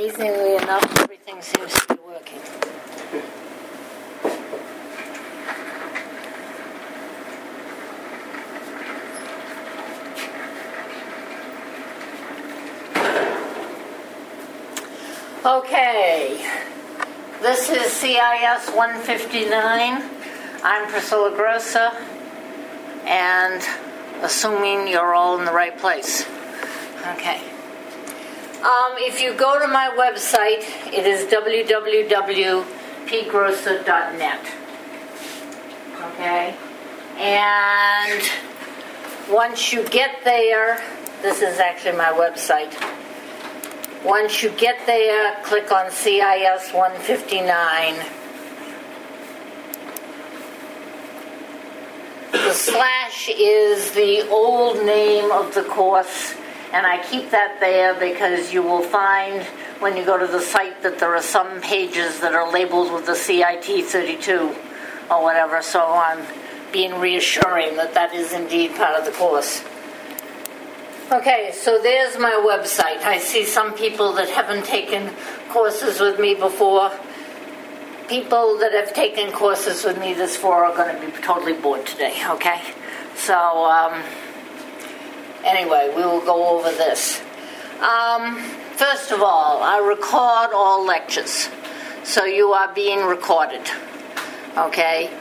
Amazingly enough, everything seems to be working. Okay, this is CIS 159. I'm Priscilla Grossa, and assuming you're all in the right place. Okay. If you go to my website, it is www.pgrossa.net. Okay? And once you get there, this is actually my website. Once you get there, click on CIS 159. The slash is the old name of the course, and I keep that there because you will find when you go to the site that there are some pages that are labeled with the CIT 32 or whatever, so I'm being reassuring that that is indeed part of the course. Okay, so there's my website. I see some people that haven't taken courses with me before. People that have taken courses with me this far are going to be totally bored today, okay? So, anyway, we will go over this. First of all, I record all lectures, so you are being recorded, okay?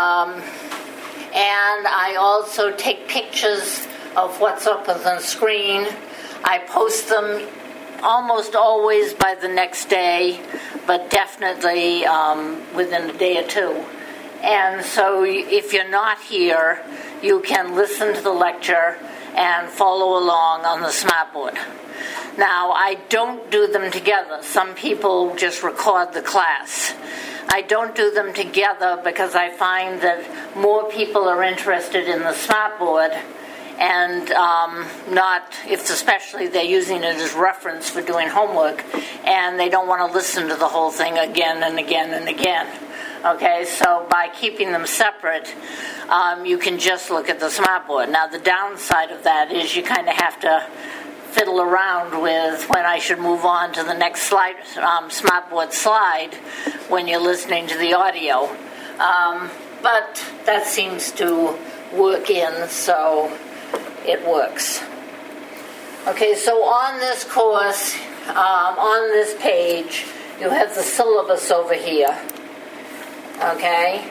And I also take pictures of what's up on the screen. I post them almost always by the next day, but definitely within a day or two. And so if you're not here, you can listen to the lecture and follow along on the smartboard. Now, I don't do them together. Some people just record the class. I don't do them together because I find that more people are interested in the smartboard and not, if especially they're using it as reference for doing homework, and they don't want to listen to the whole thing again and again and again. Okay, so by keeping them separate, you can just look at the smartboard. Now, the downside of that is you kind of have to fiddle around with when I should move on to the next slide, smartboard slide when you're listening to the audio. But that seems to work in, so it works. Okay, so on this course, on this page, you have the syllabus over here. Okay?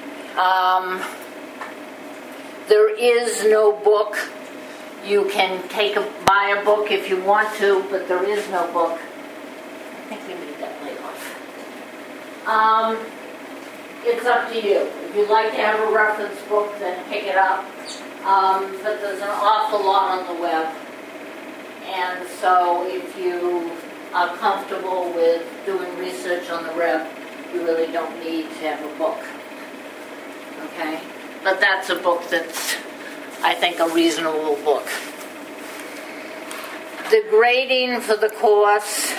There is no book. You can buy a book if you want to, but there is no book. I think we need that light off. It's up to you. If you'd like to have a reference book, then pick it up. But there's an awful lot on the web. And so if you are comfortable with doing research on the web, you really don't need to have a book. Okay? But that's a book that's, I think, a reasonable book. The grading for the course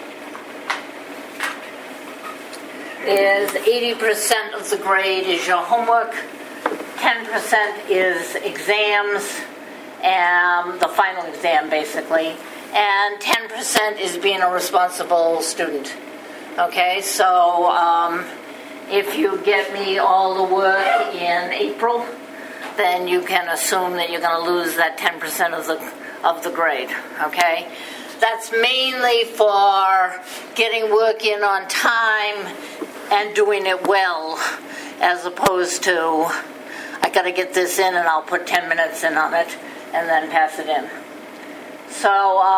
is 80% of the grade is your homework, 10% is exams, and the final exam basically, and 10% is being a responsible student. Okay, so if you get me all the work in April, then you can assume that you're going to lose that 10% of the grade. Okay, that's mainly for getting work in on time and doing it well, as opposed to I got to get this in and I'll put 10 minutes in on it and then pass it in. So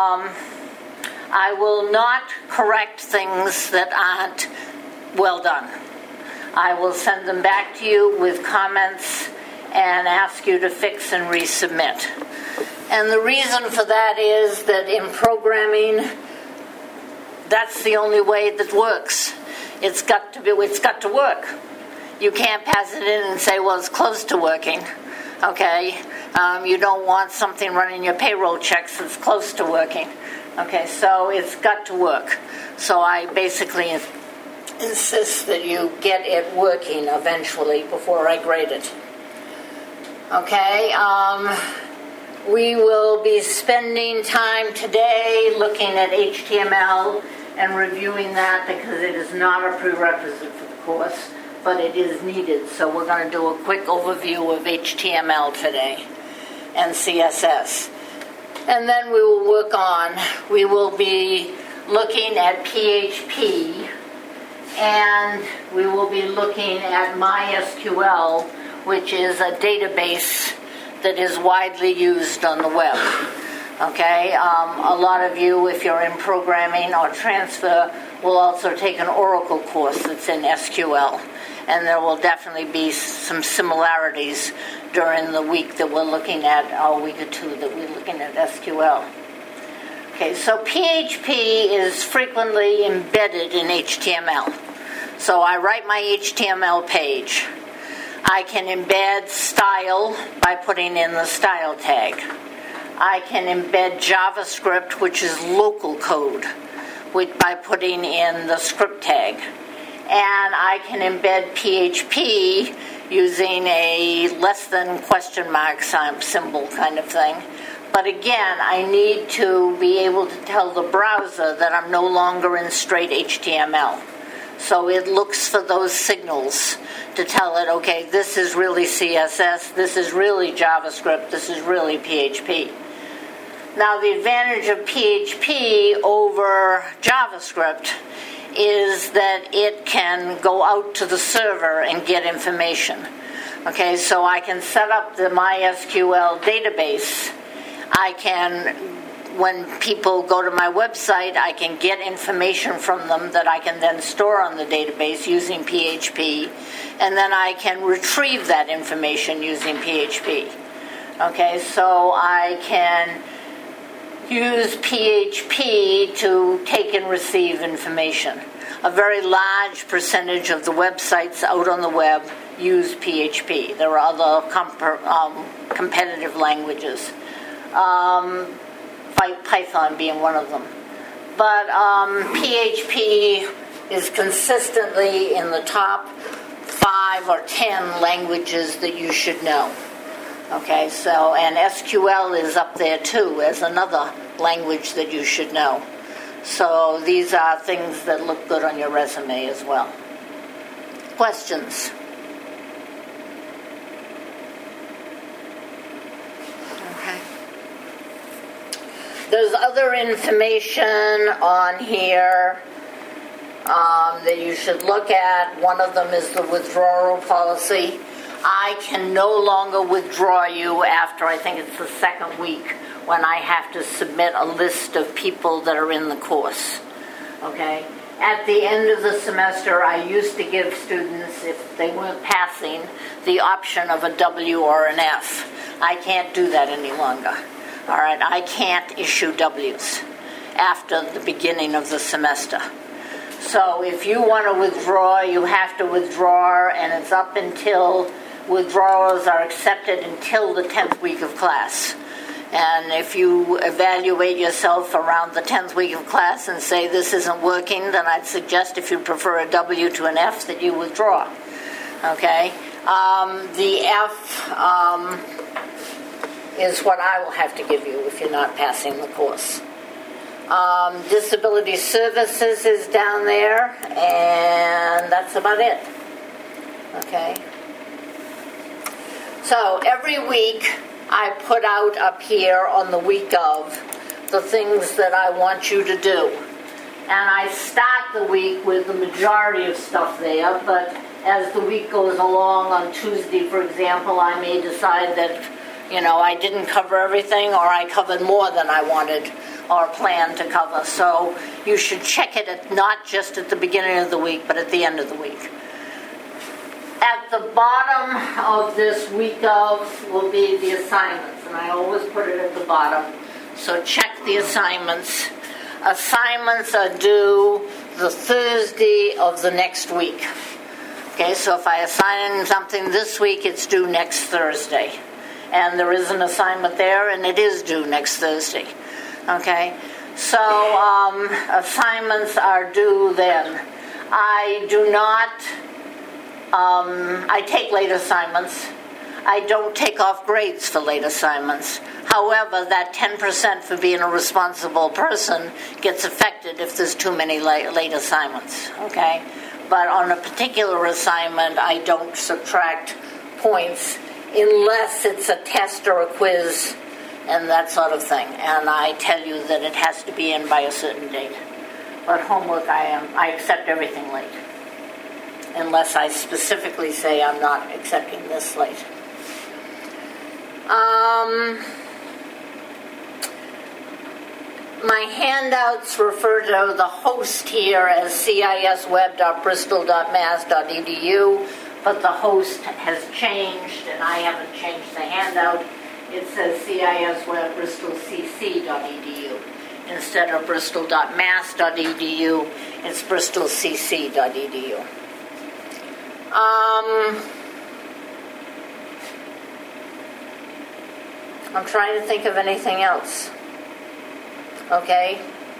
I will not correct things that aren't well done. I will send them back to you with comments and ask you to fix and resubmit. And the reason for that is that in programming, that's the only way that works. It's got to work. You can't pass it in and say, well, it's close to working. Okay? You don't want something running your payroll checks that's close to working. Okay, so it's got to work. So I basically insist that you get it working eventually before I grade it. Okay, we will be spending time today looking at HTML and reviewing that because it is not a prerequisite for the course, but it is needed. So we're going to do a quick overview of HTML today and CSS. And then we will be looking at PHP, and we will be looking at MySQL, which is a database that is widely used on the web. Okay, a lot of you, if you're in programming or transfer, will also take an Oracle course that's in SQL. And there will definitely be some similarities during the week that we're looking at, or a week or two that we're looking at SQL. Okay, so PHP is frequently embedded in HTML. So I write my HTML page. I can embed style by putting in the style tag. I can embed JavaScript, which is local code, by putting in the script tag. And I can embed PHP using a less than question mark symbol kind of thing. But again, I need to be able to tell the browser that I'm no longer in straight HTML. So it looks for those signals to tell it, okay, this is really CSS, this is really JavaScript, this is really PHP. Now, the advantage of PHP over JavaScript is that it can go out to the server and get information. Okay, so I can set up the MySQL database. I can, when people go to my website, I can get information from them that I can then store on the database using PHP, and then I can retrieve that information using PHP. Okay, so I can use PHP to take and receive information. A very large percentage of the websites out on the web use PHP. There are other competitive languages, Python being one of them. But PHP is consistently in the top 5 or 10 languages that you should know. Okay, so, and SQL is up there too as another language that you should know. So these are things that look good on your resume as well. Questions? Okay. There's other information on here that you should look at. One of them is the withdrawal policy. I can no longer withdraw you after, I think it's the second week, when I have to submit a list of people that are in the course. Okay? At the end of the semester, I used to give students, if they weren't passing, the option of a W or an F. I can't do that any longer. All right? I can't issue Ws after the beginning of the semester. So if you want to withdraw, you have to withdraw, and it's up until withdrawals are accepted until the 10th week of class. And if you evaluate yourself around the 10th week of class and say this isn't working, then I'd suggest if you prefer a W to an F that you withdraw. Okay? The F is what I will have to give you if you're not passing the course. Disability services is down there, and that's about it. Okay? So every week I put out up here on the week of the things that I want you to do. And I start the week with the majority of stuff there, but as the week goes along, on Tuesday, for example, I may decide that, I didn't cover everything, or I covered more than I wanted or planned to cover. So you should check it not just at the beginning of the week, but at the end of the week. At the bottom of this week of will be the assignments, and I always put it at the bottom. So check the assignments. Assignments are due the Thursday of the next week. Okay, so if I assign something this week, it's due next Thursday. And there is an assignment there, and it is due next Thursday. Okay, so assignments are due then. I do not... I take late assignments. I don't take off grades for late assignments. However, that 10% for being a responsible person gets affected if there's too many late assignments, okay? But on a particular assignment, I don't subtract points unless it's a test or a quiz and that sort of thing. And I tell you that it has to be in by a certain date. But homework, I accept everything late, unless I specifically say I'm not accepting this late. My handouts refer to the host here as cisweb.bristol.mass.edu, but the host has changed, and I haven't changed the handout. It says cisweb.bristolcc.edu. Instead of bristol.mass.edu, it's bristolcc.edu. I'm trying to think of anything else. Okay?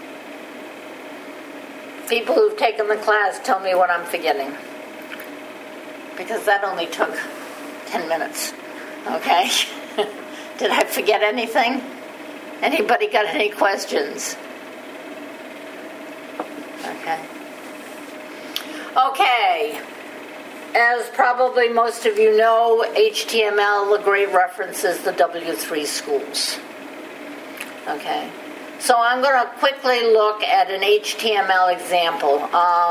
People who've taken the class tell me what I'm forgetting. Because that only took 10 minutes. Okay? Did I forget anything? Anybody got any questions? Okay. Okay. As probably most of you know, HTML, the great reference is the W3 schools. Okay. So I'm going to quickly look at an HTML example.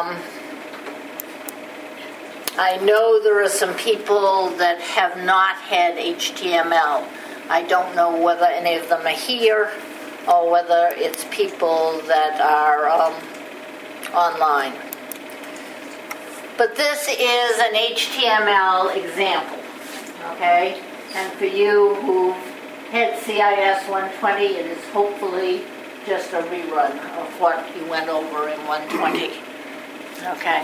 I know there are some people that have not had HTML. I don't know whether any of them are here or whether it's people that are online. But this is an HTML example, okay? And for you who had CIS 120, it is hopefully just a rerun of what you went over in 120, okay?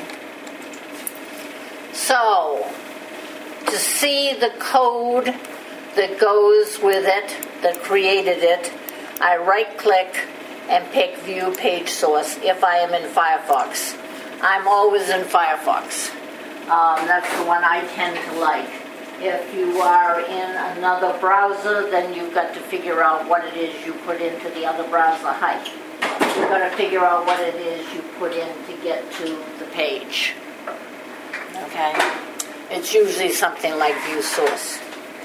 So, to see the code that goes with it, that created it, I right-click and pick View Page Source if I am in Firefox. I'm always in Firefox. That's the one I tend to like. If you are in another browser, then you've got to figure out what it is you put into the other browser. You've got to figure out what it is you put in to get to the page. Okay? It's usually something like View Source.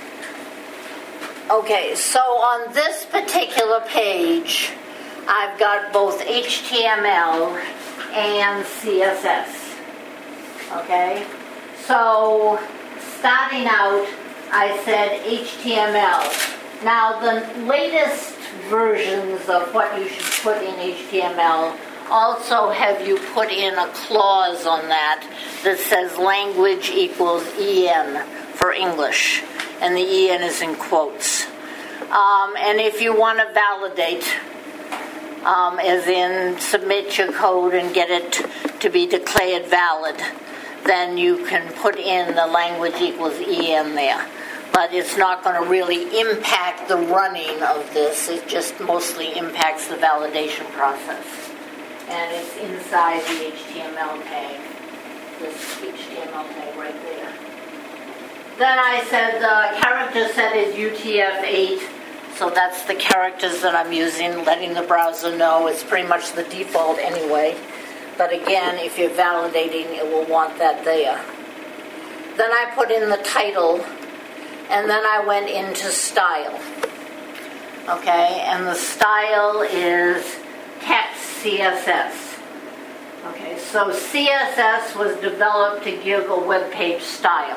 Okay, so on this particular page, I've got both HTML and CSS. Okay? So, starting out, I said HTML. Now, the latest versions of what you should put in HTML also have you put in a clause on that says language equals EN for English. And the EN is in quotes. And if you want to validate, as in submit your code and get it to be declared valid, then you can put in the language equals EN there. But it's not going to really impact the running of this. It just mostly impacts the validation process. And it's inside the HTML tag, this HTML tag right there. Then I said the character set is UTF-8, so that's the characters that I'm using, letting the browser know. It's pretty much the default anyway. But again, if you're validating, it will want that there. Then I put in the title, and then I went into style. Okay, and the style is text CSS. Okay, so CSS was developed to give a web page style.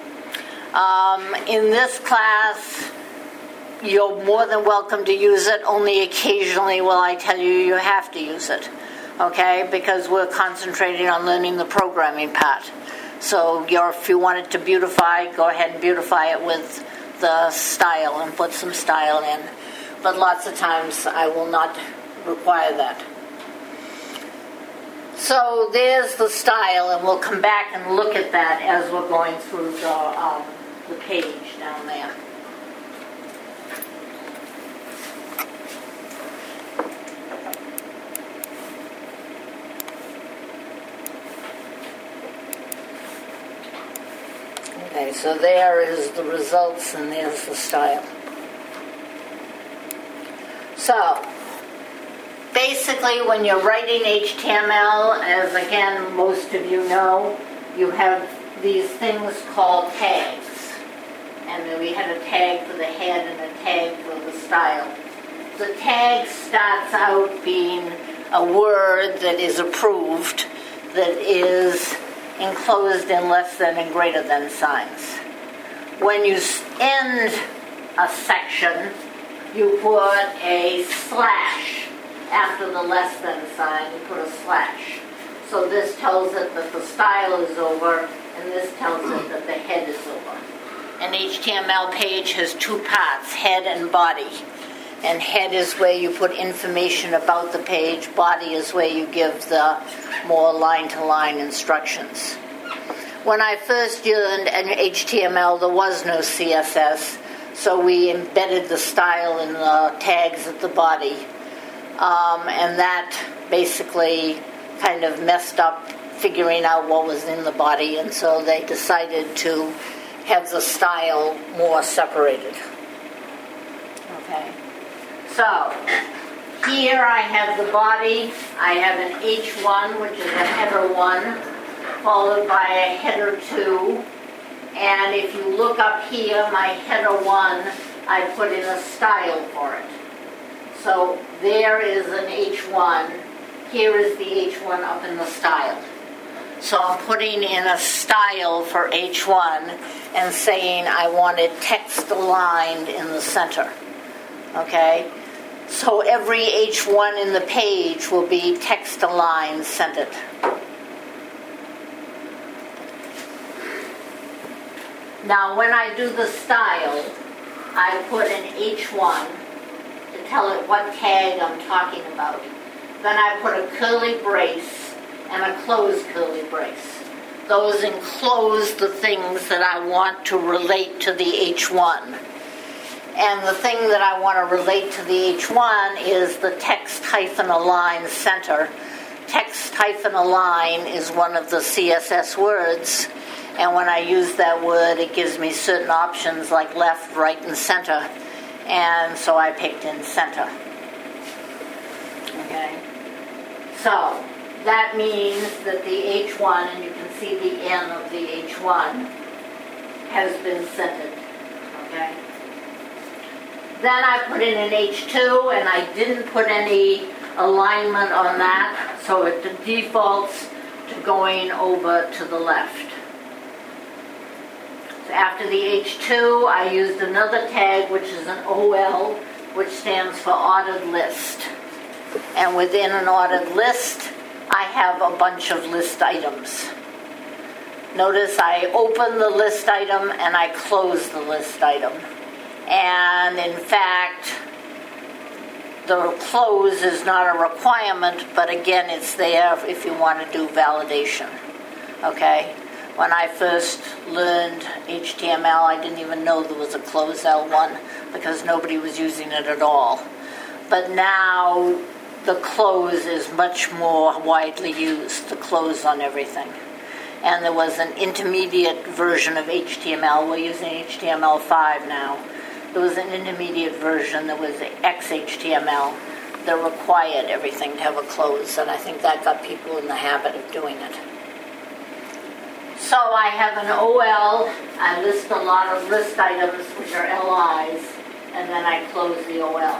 In this class, you're more than welcome to use it. Only occasionally will I tell you you have to use it, okay? Because we're concentrating on learning the programming part. So if you want it to beautify, go ahead and beautify it with the style and put some style in. But lots of times I will not require that. So there's the style, and we'll come back and look at that as we're going through the page down there. Okay, Okay, so there is the results and there's the style. So, basically when you're writing HTML, as again most of you know, you have these things called tags. And then we had a tag for the head and a tag for the style. The tag starts out being a word that is approved, that is enclosed in less than and greater than signs. When you end a section, you put a slash after the less than sign, you put a slash. So this tells it that the style is over, and this tells it that the head is over. An HTML page has two parts, head and body. And head is where you put information about the page. Body is where you give the more line-to-line instructions. When I first learned HTML, there was no CSS, so we embedded the style in the tags at the body. And that basically kind of messed up figuring out what was in the body, and so they decided to have the style more separated. Okay. So, here I have the body. I have an H1, which is a header 1, followed by a header 2. And if you look up here, my header 1, I put in a style for it. So there is an H1. Here is the H1 up in the style. So I'm putting in a style for H1 and saying I wanted text aligned in the center. Okay? So every H1 in the page will be text aligned centered. Now when I do the style, I put an H1 to tell it what tag I'm talking about. Then I put a curly brace and a closed curly brace. Those enclose the things that I want to relate to the H1. And the thing that I want to relate to the H1 is the text-align center. Text-align is one of the CSS words, and when I use that word, it gives me certain options like left, right, and center. And so I picked in center. Okay? So that means that the H1, and you can see the N of the H1, has been centered. Okay? Then I put in an H2, and I didn't put any alignment on that, so it defaults to going over to the left. So after the H2, I used another tag, which is an OL, which stands for ordered list. And within an ordered list, I have a bunch of list items. Notice I open the list item and I close the list item. And in fact, the close is not a requirement, but again, it's there if you want to do validation. Okay? When I first learned HTML, I didn't even know there was a close L1 because nobody was using it at all. But now the close is much more widely used, the close on everything. And there was an intermediate version of HTML. We're using HTML5 now. There was an intermediate version that was XHTML that required everything to have a close, and I think that got people in the habit of doing it. So I have an OL, I list a lot of list items, which are LIs, and then I close the OL.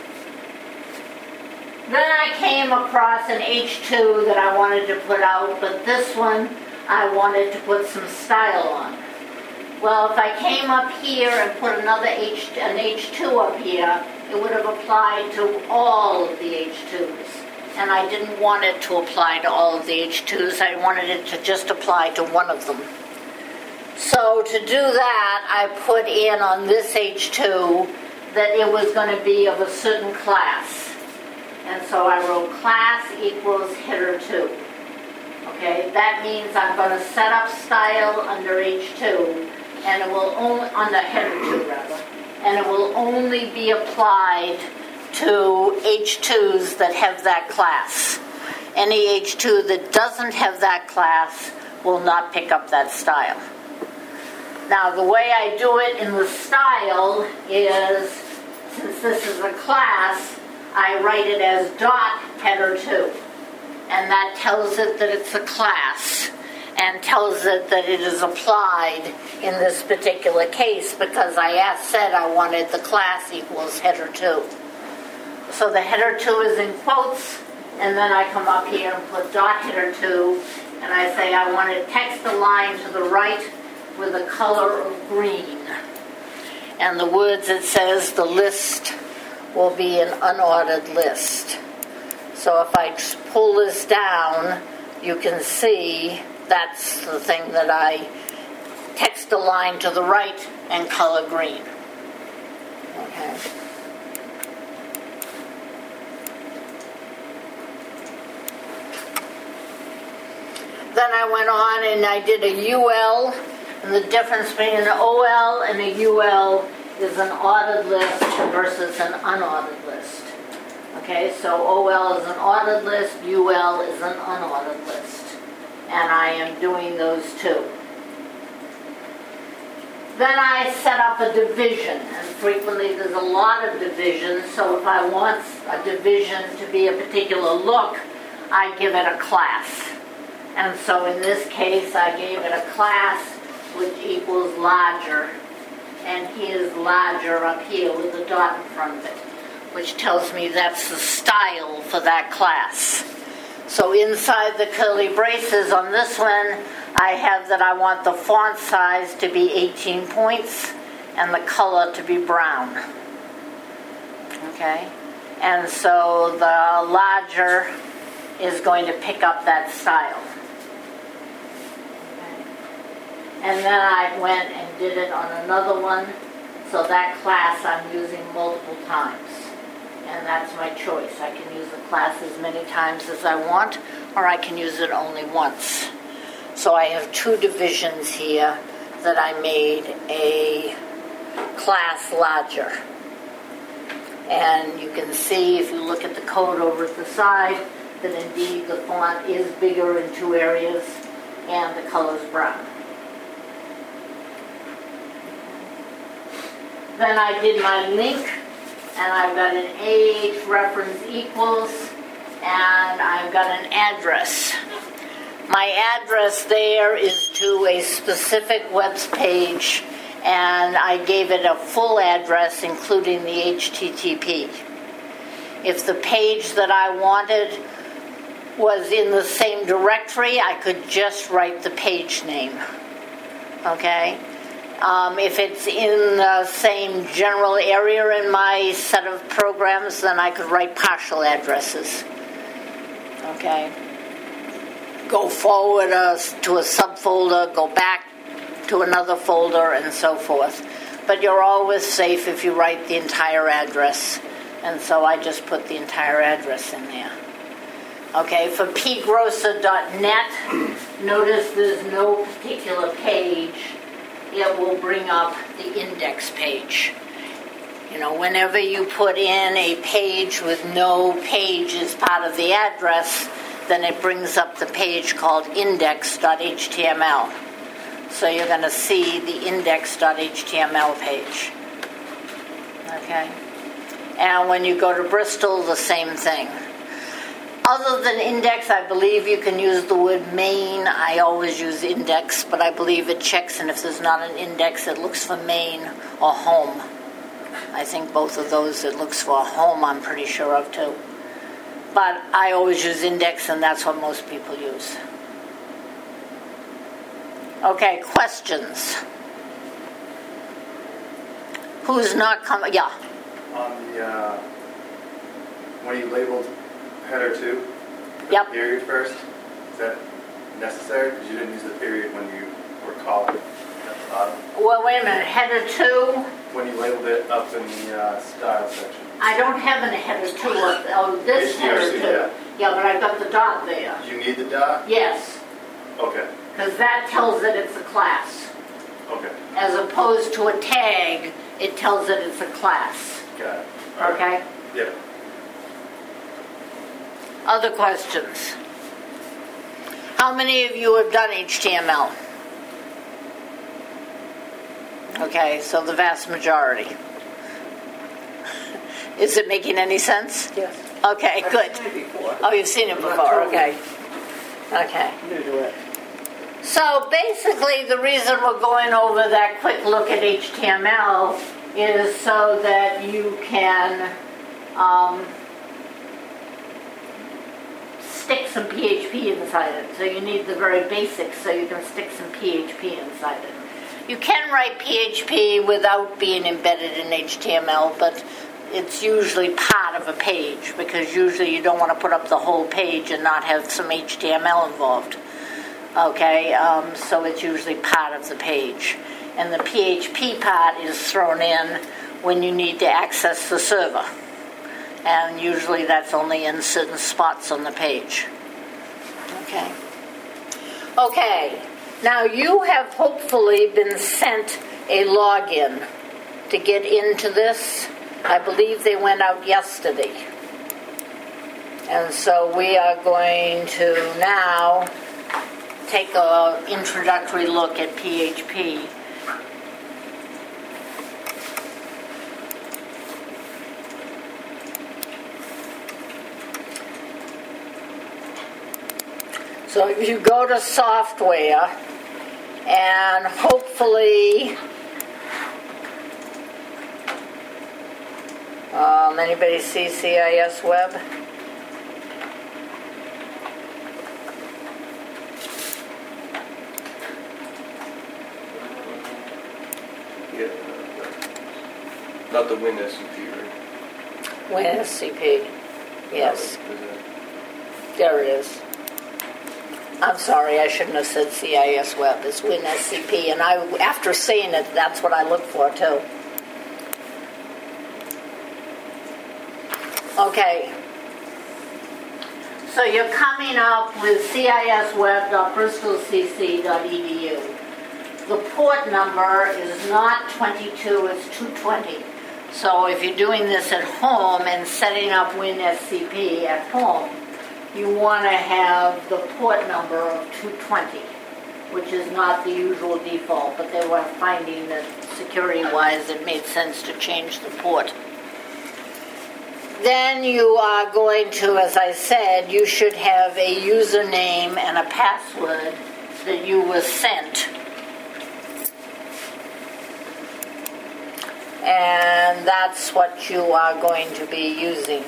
Then I came across an H2 that I wanted to put out, but this one I wanted to put some style on. Well, if I came up here and put an H2 up here, it would have applied to all of the H2s. And I didn't want it to apply to all of the H2s. I wanted it to just apply to one of them. So to do that, I put in on this H2 that it was going to be of a certain class. And so I wrote class equals header 2. Okay, that means I'm going to set up style under H2, and it will only, under header 2 rather, and it will only be applied to H2s that have that class. Any H2 that doesn't have that class will not pick up that style. Now, the way I do it in the style is, since this is a class, I write it as dot header 2. And that tells it that it's a class and tells it that it is applied in this particular case because I said I wanted the class equals header 2. So the header 2 is in quotes, and then I come up here and put dot header 2, and I say I want to text align to the right with a color of green. And the words it says the list will be an unordered list. So if I pull this down, you can see that's the thing that I text align to the right and color green. Okay. Then I went on and I did a UL, and the difference between an OL and a UL is an ordered list versus an unordered list. Okay, so OL is an ordered list, UL is an unordered list. And I am doing those two. Then I set up a division, and frequently there's a lot of divisions, so if I want a division to be a particular look, I give it a class. And so in this case, I gave it a class which equals larger, and here's larger up here with a dot in front of it, which tells me that's the style for that class. So inside the curly braces on this one, I have that I want the font size to be 18 points and the color to be brown. Okay? And so the larger is going to pick up that style. And then I went and did it on another one, so that class I'm using multiple times. And that's my choice. I can use the class as many times as I want, or I can use it only once. So I have two divisions here that I made a class larger. And you can see, if you look at the code over at the side, that indeed the font is bigger in two areas, and the color is brown. Then I did my link, and I've got an age reference equals, and I've got an address. My address there is to a specific web page, and I gave it a full address, including the HTTP. If the page that I wanted was in the same directory, I could just write the page name. Okay? If it's in the same general area in my set of programs, then I could write partial addresses. Okay? Go forward to a subfolder, go back to another folder, and so forth. But you're always safe if you write the entire address. And so I just put the entire address in there. Okay, for pgrosser.net, notice there's no particular page. It will bring up the index page. You know, whenever you put in a page with no page as part of the address, then it brings up the page called index.html. So you're going to see the index.html page. Okay? And when you go to Bristol, the same thing. Other than index, I believe you can use the word main. I always use index, but I believe it checks, and if there's not an index, it looks for main or home. I think both of those it looks for home, I'm pretty sure of too. But I always use index, and that's what most people use. Okay, questions? Who's not coming? Yeah. On the, when you labeled header 2, the Yep. period first, is that necessary? Because you didn't use the period when you were calling at the bottom. Well, wait a minute. Header 2? When you labeled it up in the style section. I don't have a header 2 up there. Oh, this header 2. Yeah. Yeah, but I've got the dot there. You need the dot? Yes, Okay. because that tells it it's a class. Okay. As opposed to a tag, it tells it it's a class. Got it. All right. Okay? Yep. Other questions? How many of you have done HTML? Okay, so the vast majority. Is it making any sense? Yes. Okay, good. I've seen it before. Oh, you've seen it I'm not before, totally okay. Okay. New to it. So basically the reason we're going over that quick look at HTML is so that you can stick some PHP inside it. So you need the very basics so you can stick some PHP inside it. You can write PHP without being embedded in HTML, but it's usually part of a page because usually you don't want to put up the whole page and not have some HTML involved. Okay, so it's usually part of the page. And the PHP part is thrown in when you need to access the server. And usually that's only in certain spots on the page. Okay. Okay, now you have hopefully been sent a login to get into this. I believe they went out yesterday. And so we are going to now take an introductory look at PHP. So if you go to software and hopefully anybody see CIS Web? Yeah, not the WinSCP, right? WinSCP. Yes, Is it? there it is. I'm sorry, I shouldn't have said CIS Web. It's WinSCP, and after saying it, that's what I look for too. Okay. So you're coming up with cisweb.bristolcc.edu. The port number is not 22, it's 220. So if you're doing this at home and setting up WinSCP at home, you want to have the port number of 220, which is not the usual default, but they were finding that security-wise it made sense to change the port. Then you are going to, as I said, you should have a username and a password that you were sent. And that's what you are going to be using.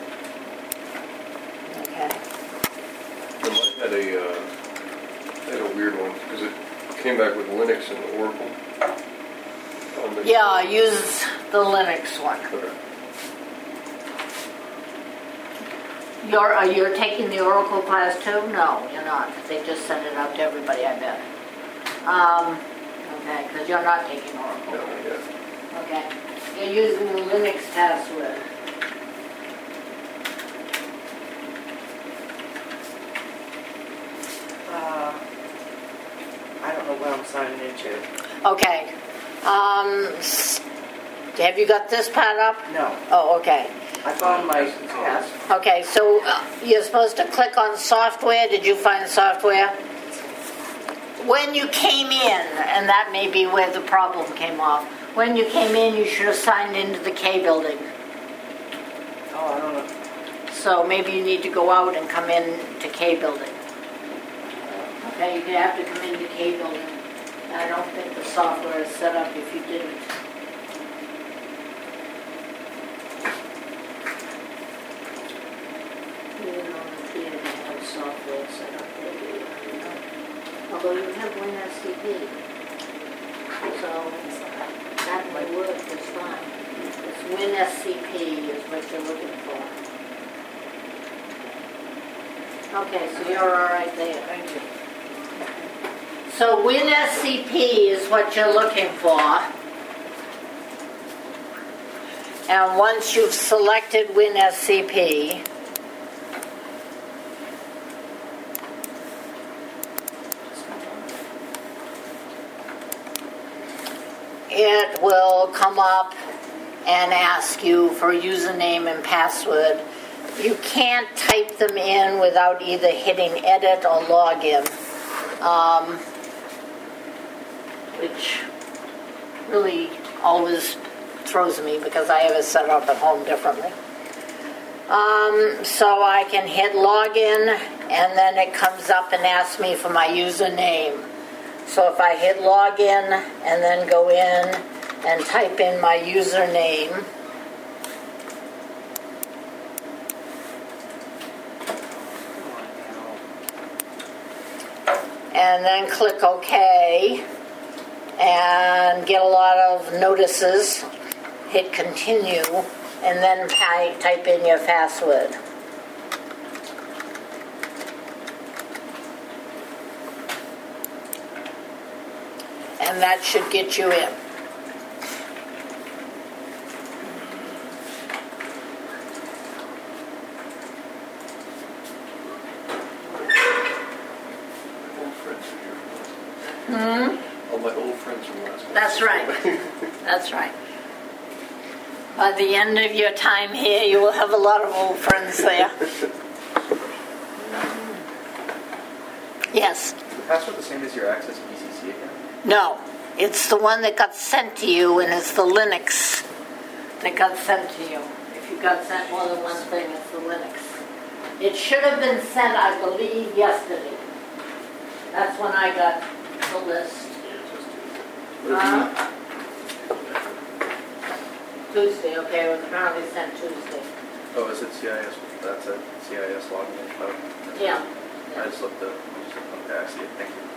Okay. Mine had a weird one because it came back with Linux and Oracle. Yeah, use the Linux one. Okay. You're taking the Oracle class too? No, you're not. They just sent it out to everybody, I bet. Okay, because you're not taking Oracle. No, yeah. Okay. You're using the Linux password. I don't know what I'm signing into. Okay. Have you got this part up? No. Oh, okay. I found my pass. Okay, so you're supposed to click on software. Did you find software? When you came in, and that may be where the problem came off, when you came in, you should have signed into the K building. Oh, I don't know. So maybe you need to go out and come in to K building. Okay, you could have to come into K building. I don't think the software is set up if you didn't. Software set up for you, although you have WinSCP, so that might work just fine. It's WinSCP is what you're looking for. Okay, so you're all right there. Thank you. So WinSCP is what you're looking for. And once you've selected WinSCP, it will come up and ask you for a username and password. You can't type them in without either hitting edit or login, which really always throws me because I have it set up at home differently. So I can hit login, and then it comes up and asks me for my username. So if I hit login and then go in and type in my username, and then click OK, and get a lot of notices, hit continue, and then type in your password. And that should get you in. Old friends are here. All my old friends from last month. That's right. That's right. By the end of your time here, you will have a lot of old friends there. Yes. Is the password the same as your Access BCC account? No. It's the one that got sent to you, and it's the Linux that got sent to you. If you got sent more than one thing, it's the Linux. It should have been sent, I believe, yesterday. That's when I got the list. Tuesday, okay, it was apparently sent Tuesday. Oh, is it CIS? That's a CIS login info? Yeah. I just looked up. Okay, I see it. Thank you.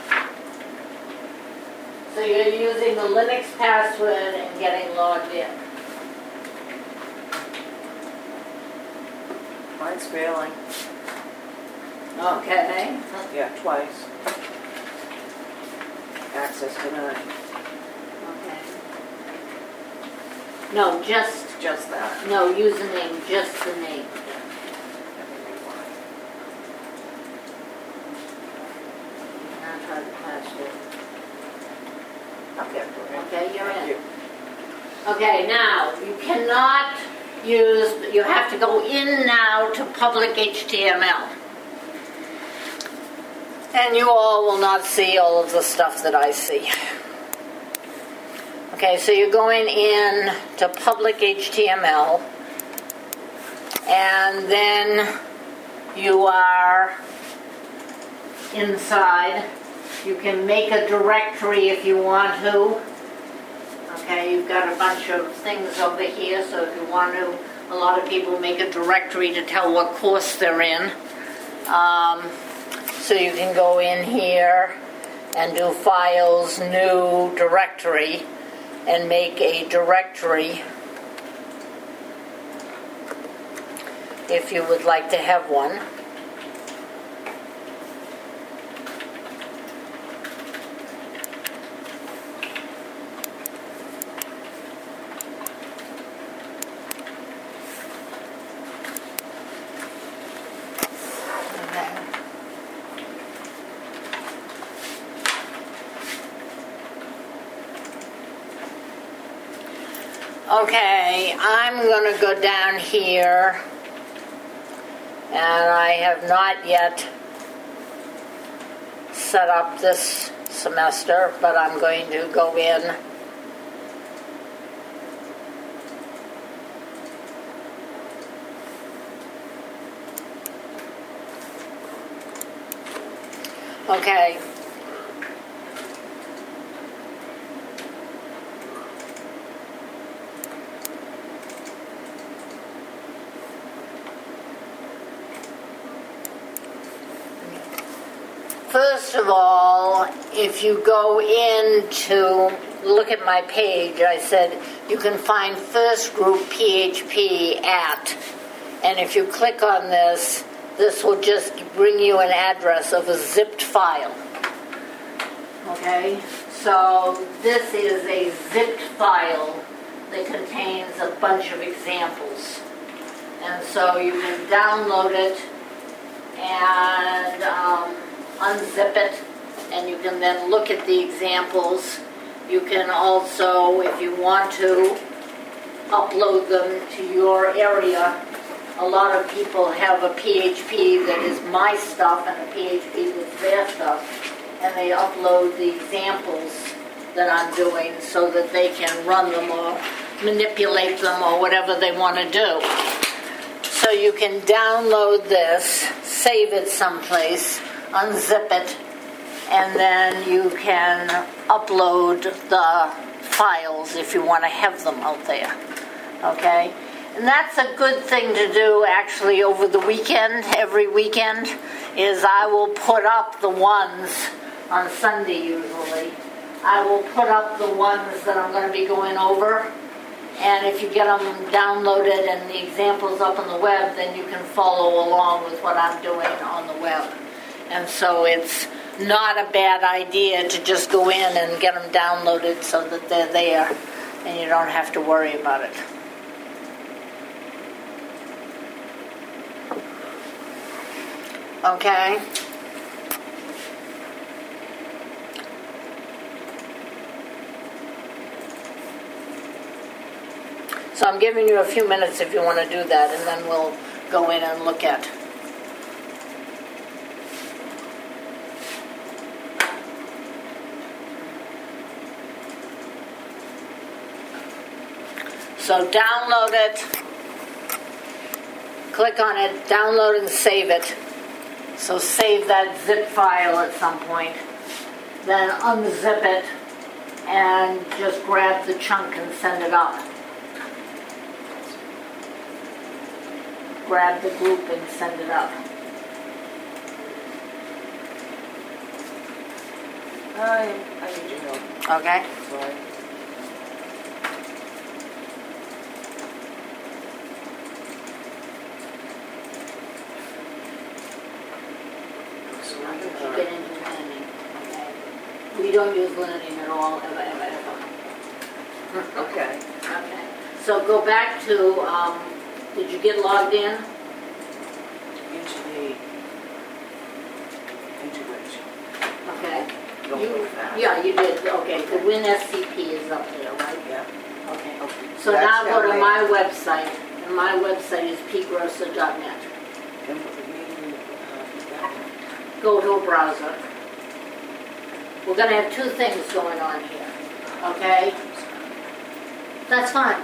So you're using the Linux password and getting logged in. Mine's failing. Okay. Yeah, twice. Access denied. Okay. No, just that. no username, just the name. Now try the password. Okay. Okay, you're Thank in. you. Okay, now you cannot use. You have to go in now to public HTML. And you all will not see all of the stuff that I see. Okay, so you're going in to public HTML, and then you are inside. You can make a directory if you want to. Okay, you've got a bunch of things over here, so if you want to, a lot of people make a directory to tell what course they're in. So you can go in here and do Files, New, Directory, and make a directory if you would like to have one. Okay, I'm going to go down here, and I have not yet set up this semester, but I'm going to go in. Okay. First of all, if you go in to look at my page, I said you can find First Group PHP at, and if you click on this, this will just bring you an address of a zipped file. Okay, so this is a zipped file that contains a bunch of examples. And so you can download it and unzip it, and you can then look at the examples. You can also, if you want to, upload them to your area. A lot of people have a PHP that is my stuff and a PHP that's their stuff, and they upload the examples that I'm doing so that they can run them or manipulate them or whatever they want to do. So you can download this, save it someplace, unzip it, and then you can upload the files if you want to have them out there. Okay? And that's a good thing to do actually over the weekend, every weekend, is I will put up the ones on Sunday usually. I will put up the ones that I'm going to be going over. And if you get them downloaded and the examples up on the web, then you can follow along with what I'm doing on the web. And so it's not a bad idea to just go in and get them downloaded so that they're there and you don't have to worry about it. Okay? So I'm giving you a few minutes if you want to do that, and then we'll go in and look at. So download it, click on it, download and save it. So save that zip file at some point, then unzip it and just grab the chunk and send it up. Grab the group and send it up. I need your help. Okay? Sorry. So I can keep it into learning. Okay? We don't use learning at all, ever, ever, ever. Okay. Okay. So go back to, did you get logged in? Into the integration. Okay. Don't You- look fast. Yeah, you did. Okay, the WinSCP is up there, right? Yeah. Okay. Okay. So That's now go to got my website, and my website is pgrossa.net. And we Go to a browser. We're going to have two things going on here, okay? That's fine.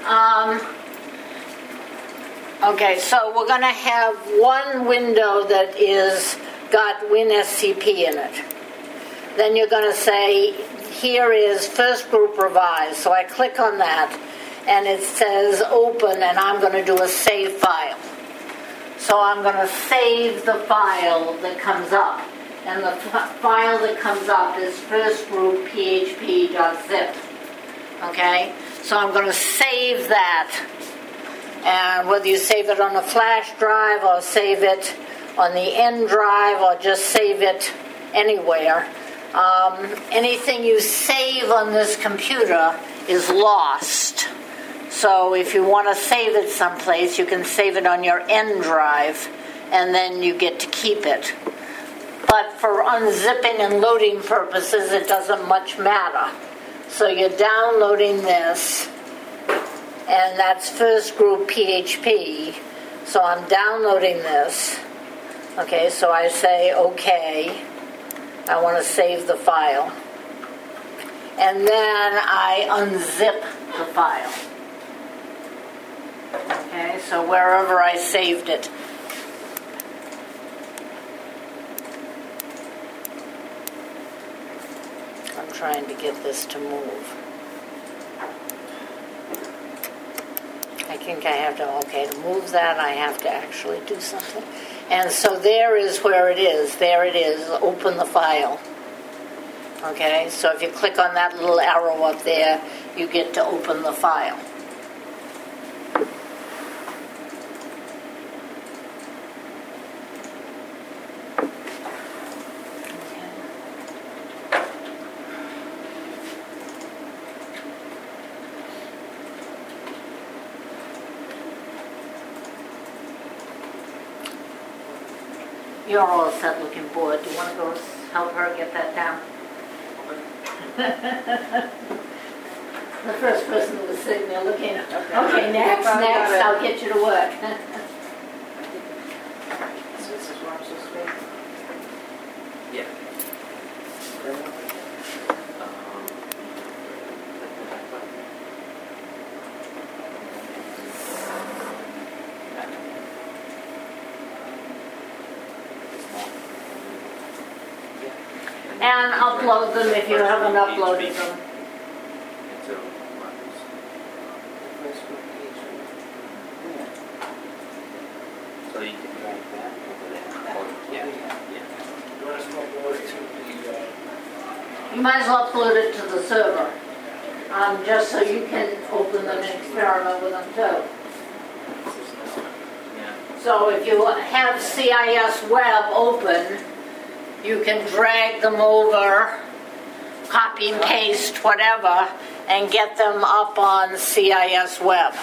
Okay, so we're going to have one window that is got WinSCP in it. Then you're going to say, here is first group revised. So I click on that, and it says open, and I'm going to do a save file. So I'm going to save the file that comes up. And the file that comes up is first group php.zip. Okay? So I'm going to save that. And whether you save it on a flash drive or save it on the N drive or just save it anywhere, anything you save on this computer is lost. So if you want to save it someplace, you can save it on your N drive, and then you get to keep it. But for unzipping and loading purposes, it doesn't much matter. So you're downloading this, and that's first group PHP. So I'm downloading this. Okay, so I say okay. I want to save the file. And then I unzip the file. Okay, so wherever I saved it. I'm trying to get this to move. I think I have to move that, I have to actually do something. And so there is where it is. There it is. Open the file. Okay, so if you click on that little arrow up there, you get to open the file. You're all set looking bored. Do you want to go help her get that down? The first person who was sitting there looking, okay, next, I'll get you to work. So this is where I'm supposed to be? Yeah. And upload them if you haven't uploaded them. Into Marcus. Facebook page. Yeah. So you can drag that over there. Yeah. You want us to upload it to the, You might as well upload it to the server, just so you can open them and experiment with them too. Yeah. So if you have CIS Web open, you can drag them over, copy and paste, whatever, and get them up on CIS Web.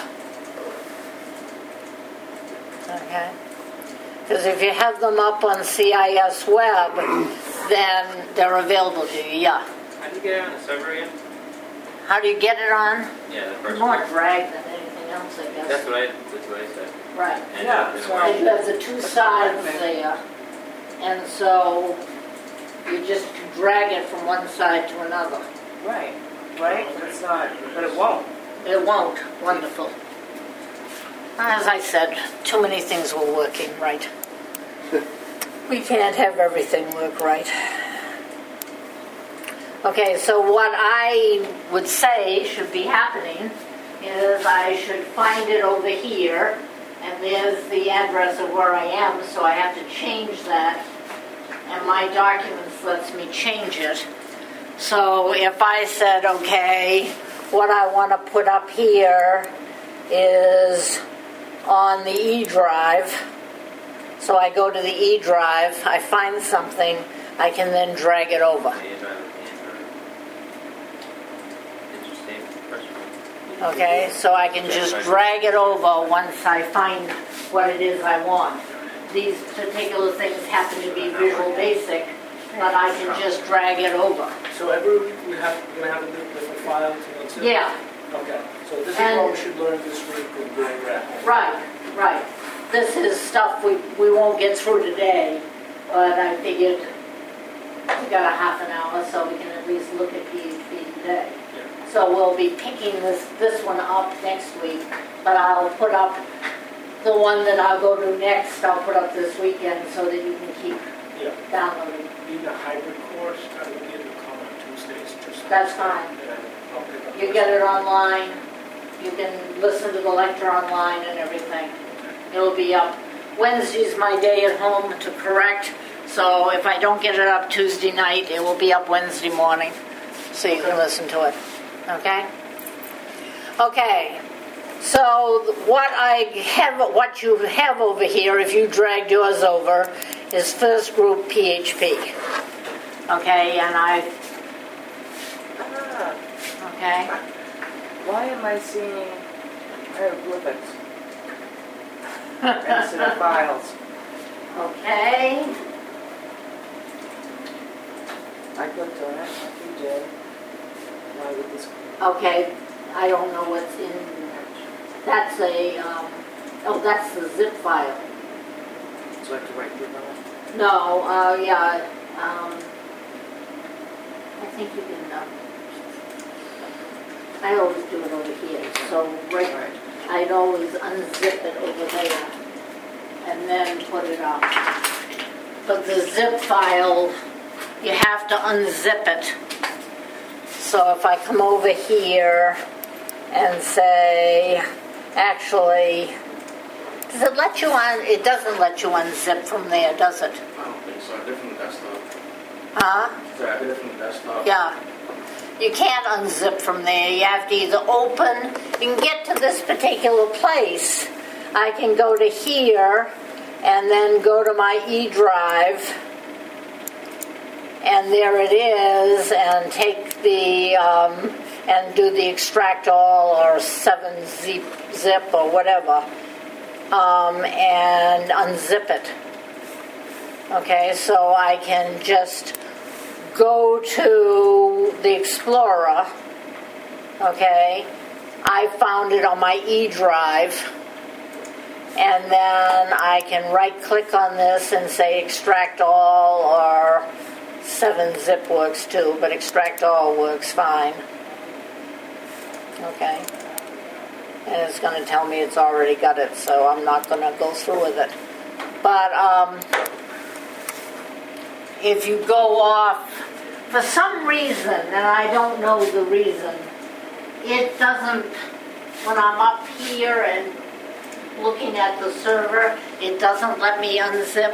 Okay? Because if you have them up on CIS Web, then they're available to you, yeah. How do you get it on the server again? How do you get it on? Yeah, the first More one. drag than anything else, I guess. That's what I said. Right. And Yeah, it so didn't work. You have the two sides there, and so you just drag it from one side to another. Right, right? It's not, but it won't. It won't. Wonderful. As I said, too many things were working right. We can't have everything work right. Okay, so what I would say should be happening is I should find it over here, and there's the address of where I am, so I have to change that, and my documents lets me change it. So if I said, okay, what I want to put up here is on the E drive, so I go to the E drive, I find something, I can then drag it over. Interesting. First one. Okay, so I can just drag it over once I find what it is I want. These particular things happen to be Visual Basic, but I can just drag it over. so every week we're going to have a different file to insert? Yeah, Okay, so this is And- what we should learn this week with Google Graph. right. This is stuff we won't get through today, but I figured we got a half an hour, so we can at least look at PHP today. Yeah. So we'll be picking this one up next week, but I'll put up the one that I'll go to next, I'll put up this weekend so that you can keep Yeah. downloading. Being a hybrid course, I will be able to come on Tuesdays. Just That's fine. And I'll pick up. You get it online, you can listen to the lecture online and everything. It'll be up. Wednesday's my day at home to correct, so if I don't get it up Tuesday night, it will be up Wednesday morning, so you can listen to it. Okay? Okay. So what you have over here, if you dragged yours over, is first group PHP. Okay, and Ah, okay. why am I seeing hieroglyphics instead of files? Okay. I clicked on it, you did. Now with this. Okay, I don't know what's in, that's that's the zip file. So I have to right click on it? No, yeah, I think you can, I always do it over here, so Right. I'd always unzip it over there and then put it up. But the zip file, you have to unzip it. So if I come over here and say, actually, does it let you it doesn't let you unzip from there, does it? I don't think so. I did from the desktop. Huh? So I did it from the desktop. Yeah. You can't unzip from there. You have to either open, you can get to this particular place. I can go to here and then go to my E drive, and there it is, and take the, and do the extract all or 7-zip or whatever, and unzip it. Okay, so I can just go to the Explorer, okay, I found it on my E drive, and then I can right click on this and say extract all, or 7-zip works too, but extract all works fine. Okay, and it's going to tell me it's already got it, so I'm not going to go through with it. But if you go off For some reason, and I don't know the reason, it doesn't, when I'm up here and looking at the server, it doesn't let me unzip.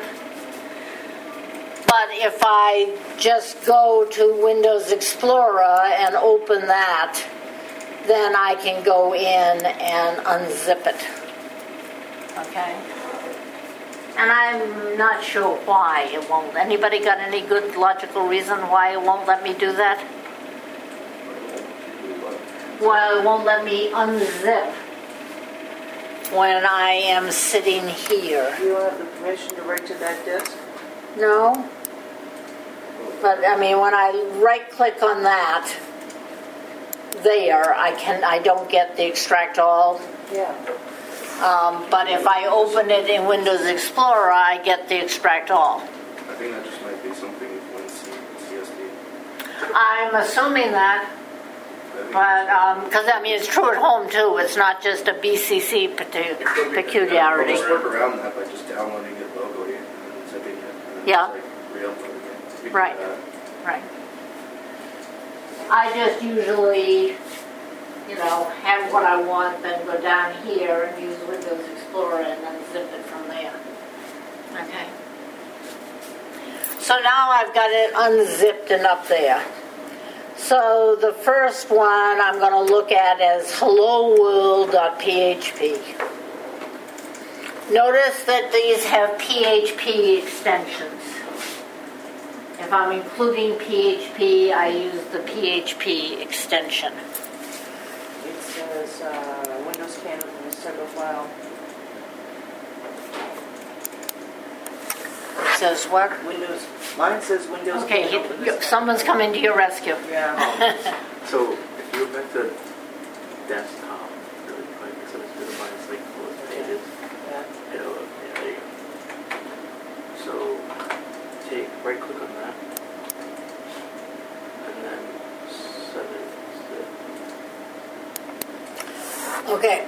But if I just go to Windows Explorer and open that, then I can go in and unzip it. Okay? And I'm not sure why it won't. Anybody got any good logical reason why it won't let me do that? Well, it won't let me unzip when I am sitting here. You don't have the permission to write to that disk? No? But I mean, when I right click on that, there, I don't get the extract all. Yeah. But if I open it in Windows Explorer, I get the extract all. I think that just might be something with CSD. I'm assuming that, but because I mean it's true at home too. It's not just a BCC peculiarity. Just work around that by just downloading it locally and then zipping it. And then Yeah. just, like, re-uploading it. We can Right. do that. Right. I just usually, have what I want, then go down here and use Windows Explorer and then zip it from there. Okay. So now I've got it unzipped and up there. So the first one I'm going to look at is helloworld.php. Notice that these have PHP extensions. If I'm including PHP, I use the PHP extension. It says Windows Canvas in the separate file. It says what? Windows. Mine says Windows Okay, Canvas. someone's coming to your rescue. Yeah. So if you go back to desktop really quick, so it's been minus like those pages. Yeah. Yeah, there you go. So right click on that. And then 7 Okay.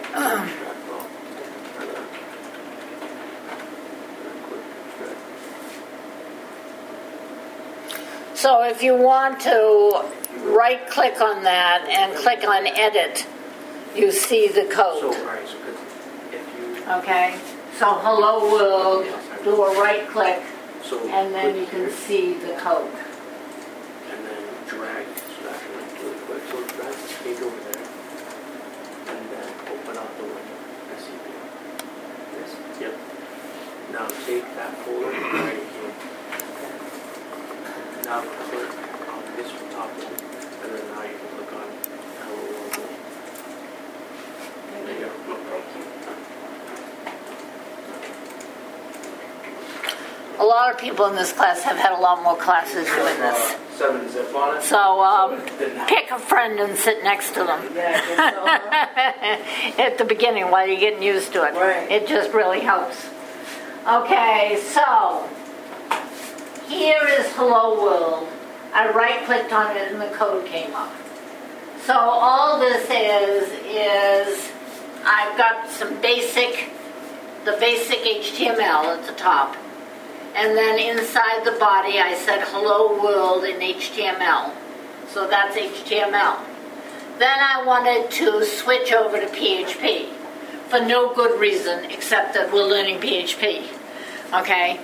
So if you want to right click on that and click on edit, you see the So, code. alright, so if you, Okay. So hello world, do a right click, so and then you click can here, see the code. and then drag, so that can like really quick, so drag this page over there, and then open up the window, SCP. This? Yep. Now take that folder and drag it here. Now click on this top one, and then now you can click on Hello World. There you go. A lot of people in this class have had a lot more classes doing this. 7 zip on it. So pick a friend and sit next to them Yeah, I guess so, huh? at the beginning while you're getting used to it. Right. It just really helps. Okay, so here is Hello World. I right clicked on it and the code came up. So all this is I've got the basic HTML at the top. And then inside the body I said Hello World in HTML. So that's HTML. Then I wanted to switch over to PHP for no good reason except that we're learning PHP. Okay?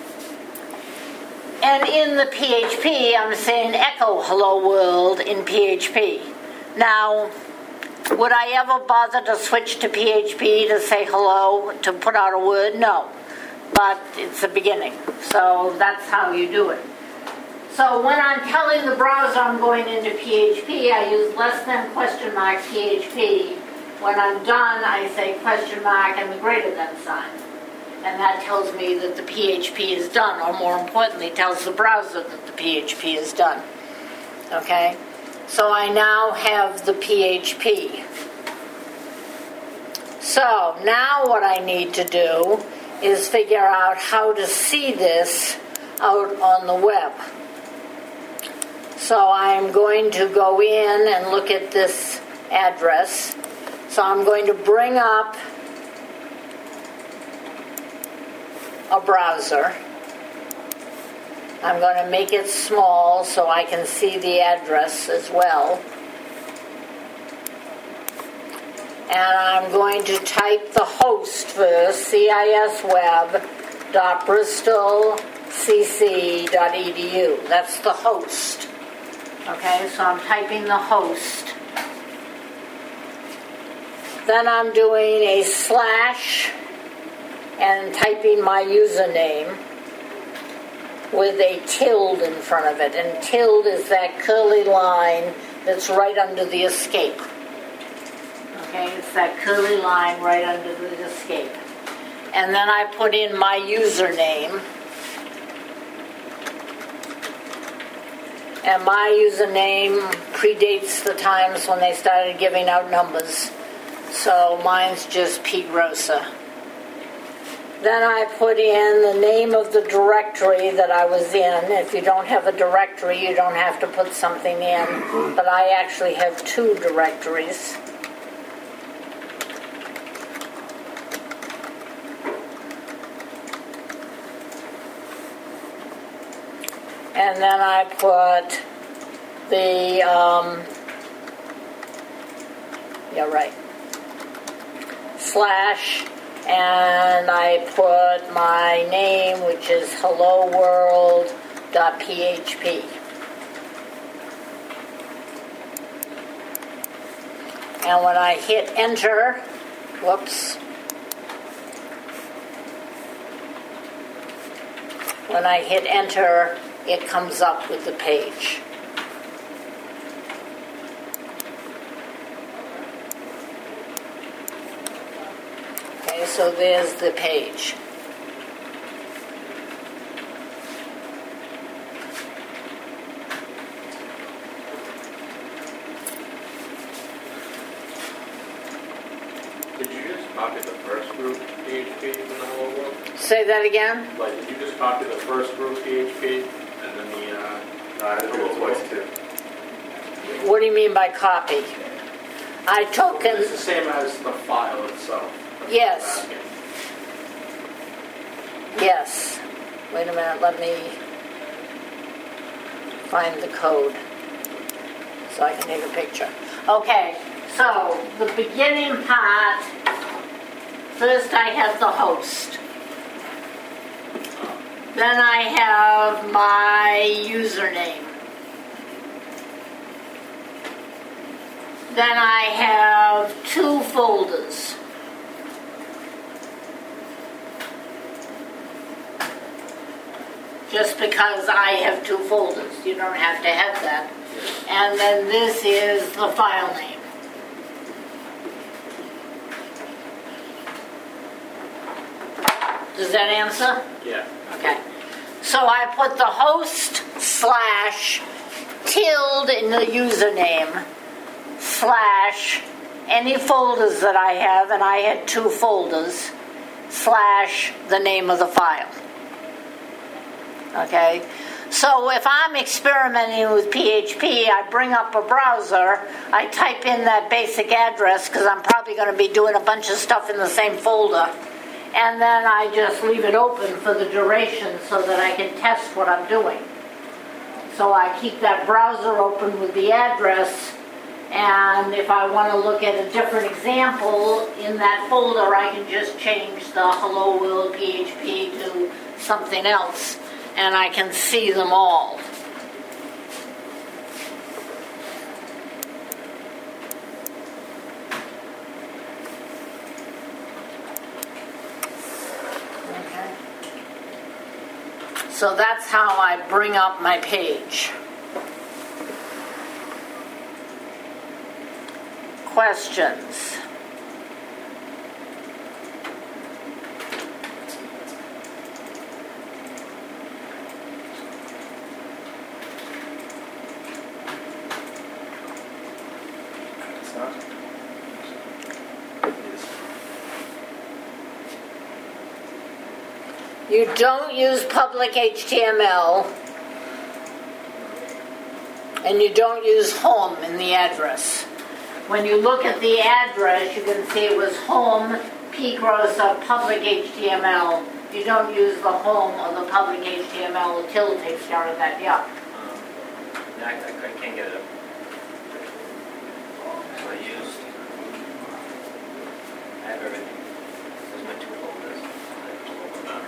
And in the PHP, I'm saying echo hello world in PHP. Now, would I ever bother to switch to PHP to say hello, to put out a word? No. But it's the beginning. So that's how you do it. So when I'm telling the browser I'm going into PHP, I use less than question mark PHP. When I'm done, I say question mark and the greater than sign. And that tells me that the PHP is done, or more importantly, tells the browser that the PHP is done. Okay? So I now have the PHP. So now what I need to do is figure out how to see this out on the web. So I'm going to go in and look at this address. So I'm going to bring up a browser. I'm going to make it small so I can see the address as well. And I'm going to type the host first, cisweb.bristolcc.edu. That's the host. Okay, so I'm typing the host. Then I'm doing a slash and typing my username with a tilde in front of it. And tilde is that curly line that's right under the escape. Okay, it's that curly line right under the escape. And then I put in my username. And my username predates the times when they started giving out numbers. So mine's just Pete Rosa. Then I put in the name of the directory that I was in. If you don't have a directory, you don't have to put something in. But I actually have 2 directories. And then I put the, slash, and I put my name, which is helloworld.php. And when I hit enter, when I hit enter, it comes up with the page. Okay, so there's the page. Did you just copy the first group PHP from the whole world? Say that again? Like, did you just copy the first group PHP and then the, No, I had to do it twice too. What do you mean by copy? I took it's and the same as the file itself? That's what Yes. I'm asking. yes. Wait a minute, let me find the code so I can take a picture. Okay, so the beginning part, first I have the host. Then I have my username. Then I have 2 folders. Just because I have 2 folders. You don't have to have that. And then this is the file name. Does that answer? Yeah. Okay. So I put the host slash tilde in the username slash any folders that I have, and I had 2 folders, slash the name of the file. Okay? So if I'm experimenting with PHP, I bring up a browser, I type in that basic address because I'm probably going to be doing a bunch of stuff in the same folder. And then I just leave it open for the duration so that I can test what I'm doing. So I keep that browser open with the address, and if I want to look at a different example in that folder, I can just change the Hello World PHP to something else, and I can see them all. So that's how I bring up my page. Questions? It's not. You don't use public HTML, and you don't use home in the address. When you look at the address, you can see it was home, P. Grossa, public HTML, You don't use the home or the public HTML until takes care of that, yeah. No, I can't get it up. So I used, I have everything. There's my 2 folders. I have to open up.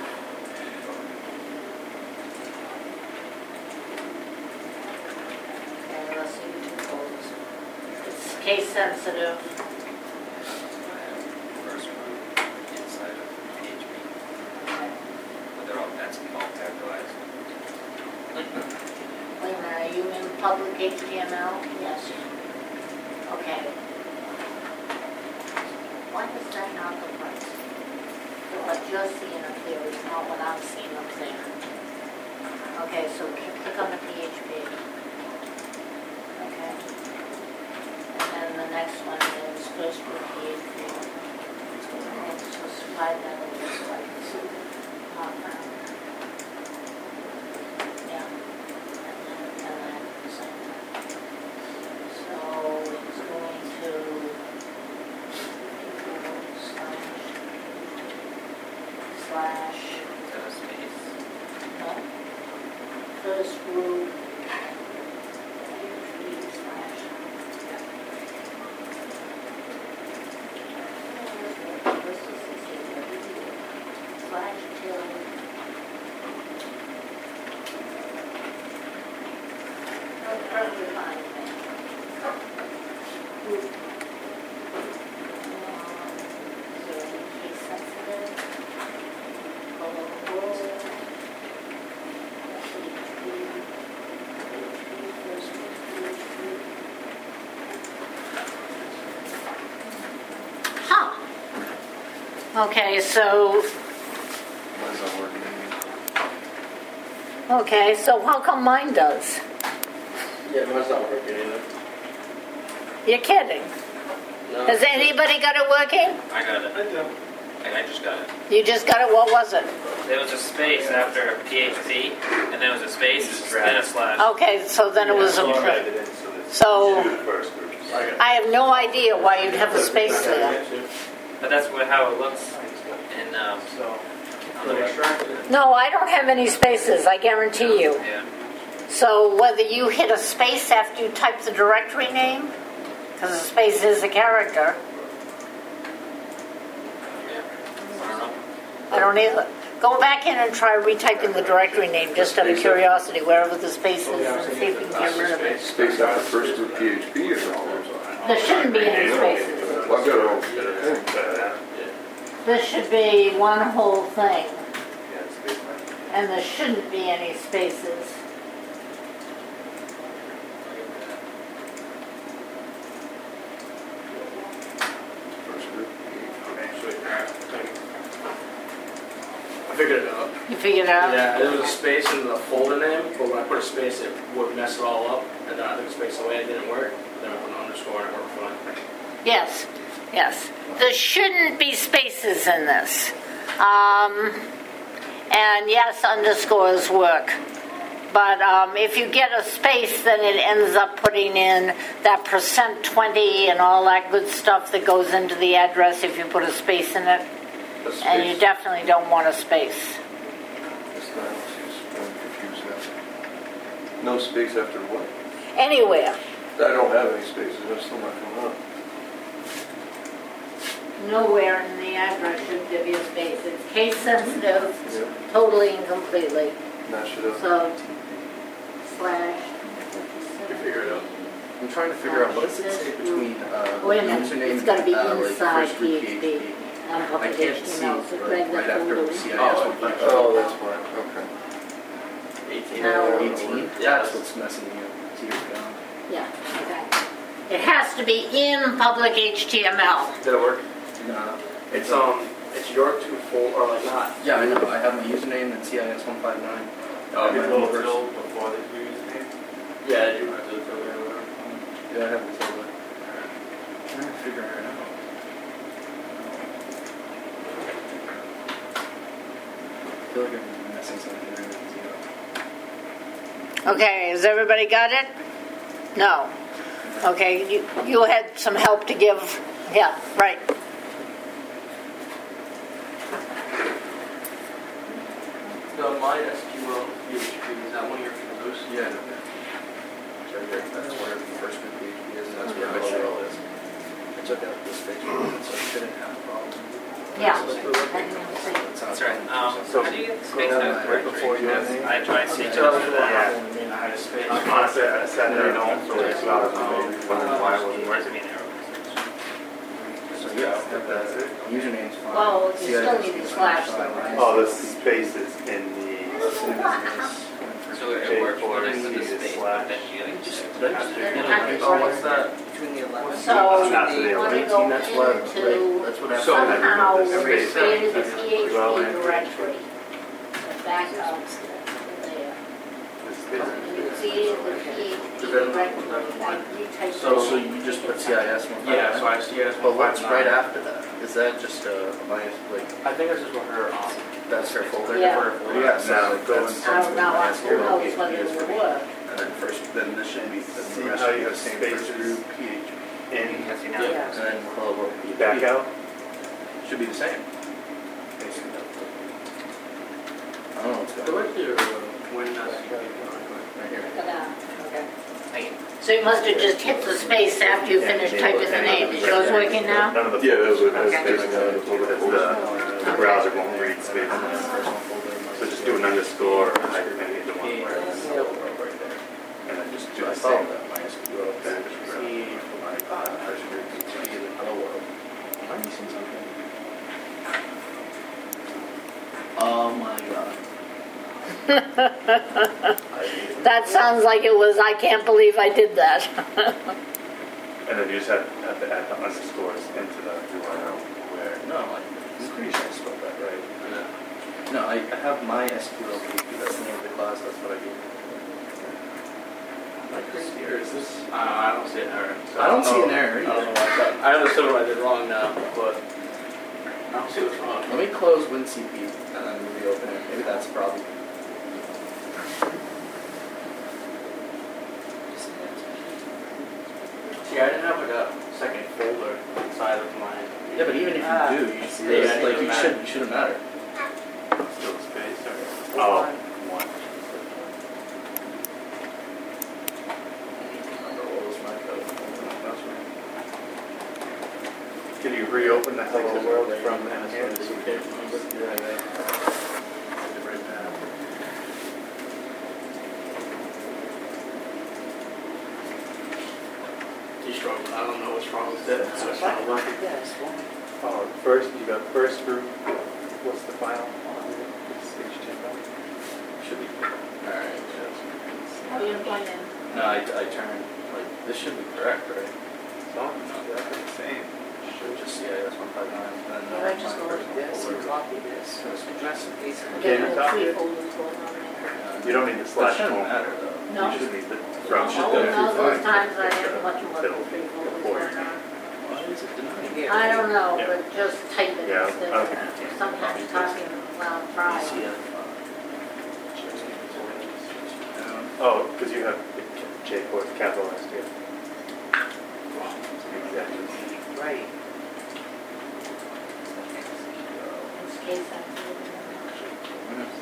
Okay, let's see the 2 folders. It's case sensitive. First group inside of PHP. But they're all, that's all capitalized. Wait a minute, are you in public HTML? Yes. Okay. Why is that not the price? What you're seeing up here is not what I'm seeing up there. Okay, so click on the PHP. Okay. And then the next one is first group PHP. And so slide that over so I can see the background. Yeah. And then same thing. So it's going to slash Is that a space? no, first group PHP slash. Slash till. That's perfectly fine with me. Group. So case sensitive. Color world. First group. Huh. Okay, so, Mine's not working anymore. okay, so how come mine does? Yeah, mine's not working either. You're kidding. No. Has anybody got it working? I got it. I do. I just got it. You just got it, what was it? There was a space after PHP, and then it was a space, then a slash. Okay, so then it was So I a, read it in, so there's So- 2 first groups. I have no idea why you'd have a space there. But that's how it looks in, So, on the web. No, I don't have any spaces, I guarantee you. Yeah. So whether you hit a space after you type the directory name, because a space is a character, Yeah. I don't know. I don't either. Go back in and try retyping the directory name, just out of curiosity, wherever the space is, and see if you can get rid of it. Space after first group PHP or something. There shouldn't be any spaces. Well, I've got it all thing. This should be one whole thing, Yeah, it's space mark. and there shouldn't be any spaces. First group I figured it out. You figured it out? Yeah, there was a space in the folder name, but when I put a space, it would mess it all up. And then I took a space away, it didn't work. Then I put an underscore and it worked fine. Yes, yes. There shouldn't be spaces in this. And yes, underscores work. But if you get a space, then it ends up putting in that %20 and all that good stuff that goes into the address if you put a space in it. The space. And you definitely don't want a space. It's not, I'm confused now. No space after what? Anywhere. I don't have any spaces, that's still not coming up. Nowhere in the address should there be a space. It's case sensitive, Yeah, totally and completely. match it up. So, slash. You figure it out. I'm trying to figure out what does it say between Wait a minute, username it's gotta be like inside first group PHP. I Public can't see HTML, so right, drag right that after folder. CIS Oh, that's fine, okay. 18. Now- 18. Yeah. That's what's messing me up. Here we go. Yeah, okay. It has to be in public HTML. Did it work? No. It's your 2 full, or like not. Yeah, I know. I have my username and CIS 159. Oh, Maybe my a little first- fill before the username. Yeah, you have to fill it in. Yeah, I have it totally. I'm trying to figure it out. I feel like I'm messing something there. Okay, has everybody got it? No. Okay, you had some help to give. Yeah, right. The My SQL PHP, is that one of your folders? Yeah, no, no. So here, that's where the first group PHP is, and that's where my shell is. I took out this space, so I shouldn't have a problem. Yeah. So That's right. How do you get the space Go out right before you have I tried to So, do yeah. Honestly, I sat there and all, so it's not, wondering why it wasn't working. So yeah, the username's fine. Well, you still CIS need is the slash fine. though. Oh, the space is in the, So it works when I put the space, but then you like just Oh, what's that? Between the 11th. So Not you today, want to 18, go that's left, right? into That's what So- happened. somehow This space, created the well, PHP and- directory. Back up there. this space. You see the PHP directory, like you type So it in. you just put CIS one. Yeah, so I see it. But what's right after that? Is that just my, like, I think this is what her, that's her folder? Yeah. For her folder? Yeah, so Now, like go that's. and- I don't know, that's who knows PHP whether is it for will me. work. And then first, then this should be, then See the rest how should you be the have same spaces? first group, PHP. In, Yeah. And then Clover. back out. Should be the same. Basically. I don't know what's Go going on. back to your, when that's. Right here. Look at that. Okay. So you must have just hit the space after you finished typing the name. Is yours working now? None of the. Yeah, that was The browser won't read spaces. So just do an underscore or hyphen in either one. And then just do So I the thought same. that MySQL Then just just read my first group PHP in the hello world. Am I missing something? Oh my god. That sounds like it was, I can't believe I did that. And then you just have to add the underscores into the URL where. No, I'm pretty sure I spelled that right. No, I have my SQL PHP, that's the name of the class, that's what I do. Am I crazy or is this? I don't see an error. So I don't see an know- error I don't know why that, I understood what I did wrong now, but I don't see what's wrong. Let me close WinCP and then reopen it, maybe that's a problem. See, I didn't have like a second folder inside of my. Yeah, but even if you do, you see this, Yeah, like it doesn't you shouldn't matter. Still space or. Oh, one. Remember what was my code? Can you reopen the hello world from in here? You struggle. I don't know what's wrong with it. So it's not working. Oh, first, you got first group, what's the file on it? It's HTML. Should be. Alright. How do you plug in? No, I turned, like, this should be correct, right? No, that's the same. Should just CIS 159 and then. I just go like this and copy this, so it's address and paste. Okay. There you are copy three it? folders going on there. You don't need the That slash shouldn't home. matter though. No. You just need the Oh, from. should go no, through those fine. times I have much more than It'll- three folders report. going on. Why is it denying? I don't know, Yeah. but just type it Yeah, instead okay. of sometimes talking loud cry. ECF. Oh, because you have J port capitalized here. Exactly. Right. In this case, I'm doing it.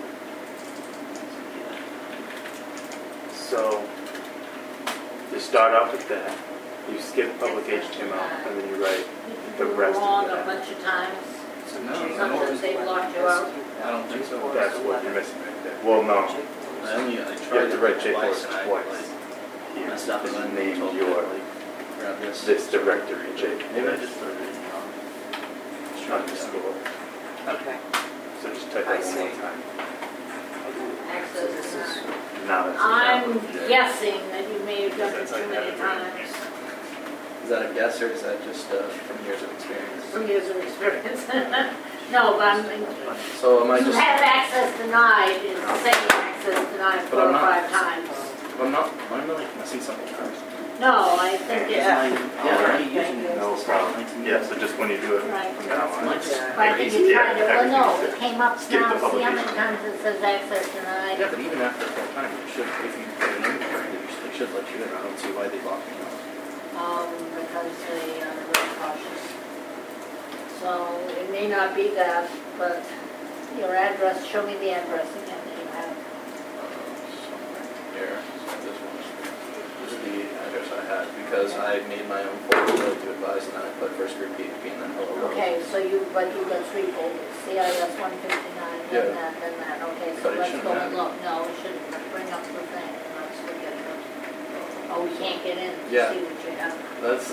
So, you start off with that, you skip public HTML, and then you write the You've rest been of wrong a that. bunch of times. No, Sometimes they lock you out. I don't think so. That's what you're missing right there. Well, no, I you tried have to write J twice port and I twice. like, Here, messed up and just then name told me your, like, grab this. this directory, J. Maybe I just put it in wrong. Just trying to Underscore. Okay. So just type I that one see. more time. Access is not. Now that's. I'm guessing that you may have done it too many times Is that a guess or is that just from years of experience? from years of experience. No, but So am I you just, have access denied is the same access denied But 4 I'm or not- 5 times. I'm really missing something else. No, I think it's. Yeah, I'm already using it. No problem. Yeah, so just when you do it, Right. that one. Mine's Yeah. But if crazy. you tried to, well, no, everything's it came up Skip the now, see how many publication. times it says access denied? Yeah, but even after full time, it should, if you put an inventory, they should let you in. I don't see why they lock me out. Because they are very cautious. So it may not be that, but Your address, show me the address again that you have. Somewhere here, so this one. This is the address I had, because I made my own folder to advise, and then I put first group PHP and then hello world. Okay, so but you got 3 folders, CIS 159, Yeah. then that, okay, so But it let's shouldn't go have. and look. No, we shouldn't, bring up the thing, and let's look at it. Oh, we can't get in to Yeah. see what you have. That's,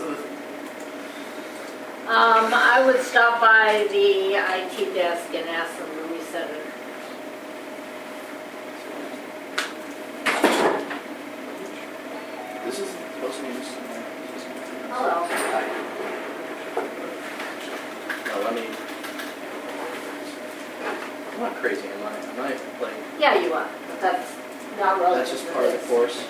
I would stop by the IT desk and ask them to reset it. this is supposed to be this. Hello. No, let me. I'm not crazy, am I? Am I like? Yeah, you are, but that's not relevant. That's just to part of the this. course.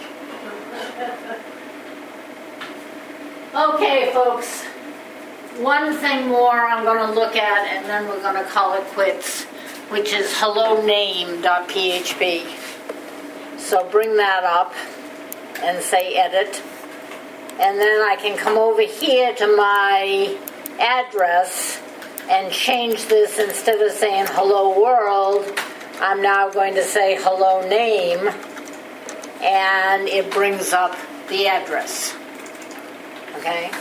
Okay, folks. One thing more I'm going to look at, and then we're going to call it quits, which is helloname.php. So bring that up and say edit. And then I can come over here to my address and change this. Instead of saying hello world, I'm now going to say hello name, and it brings up the address. Okay?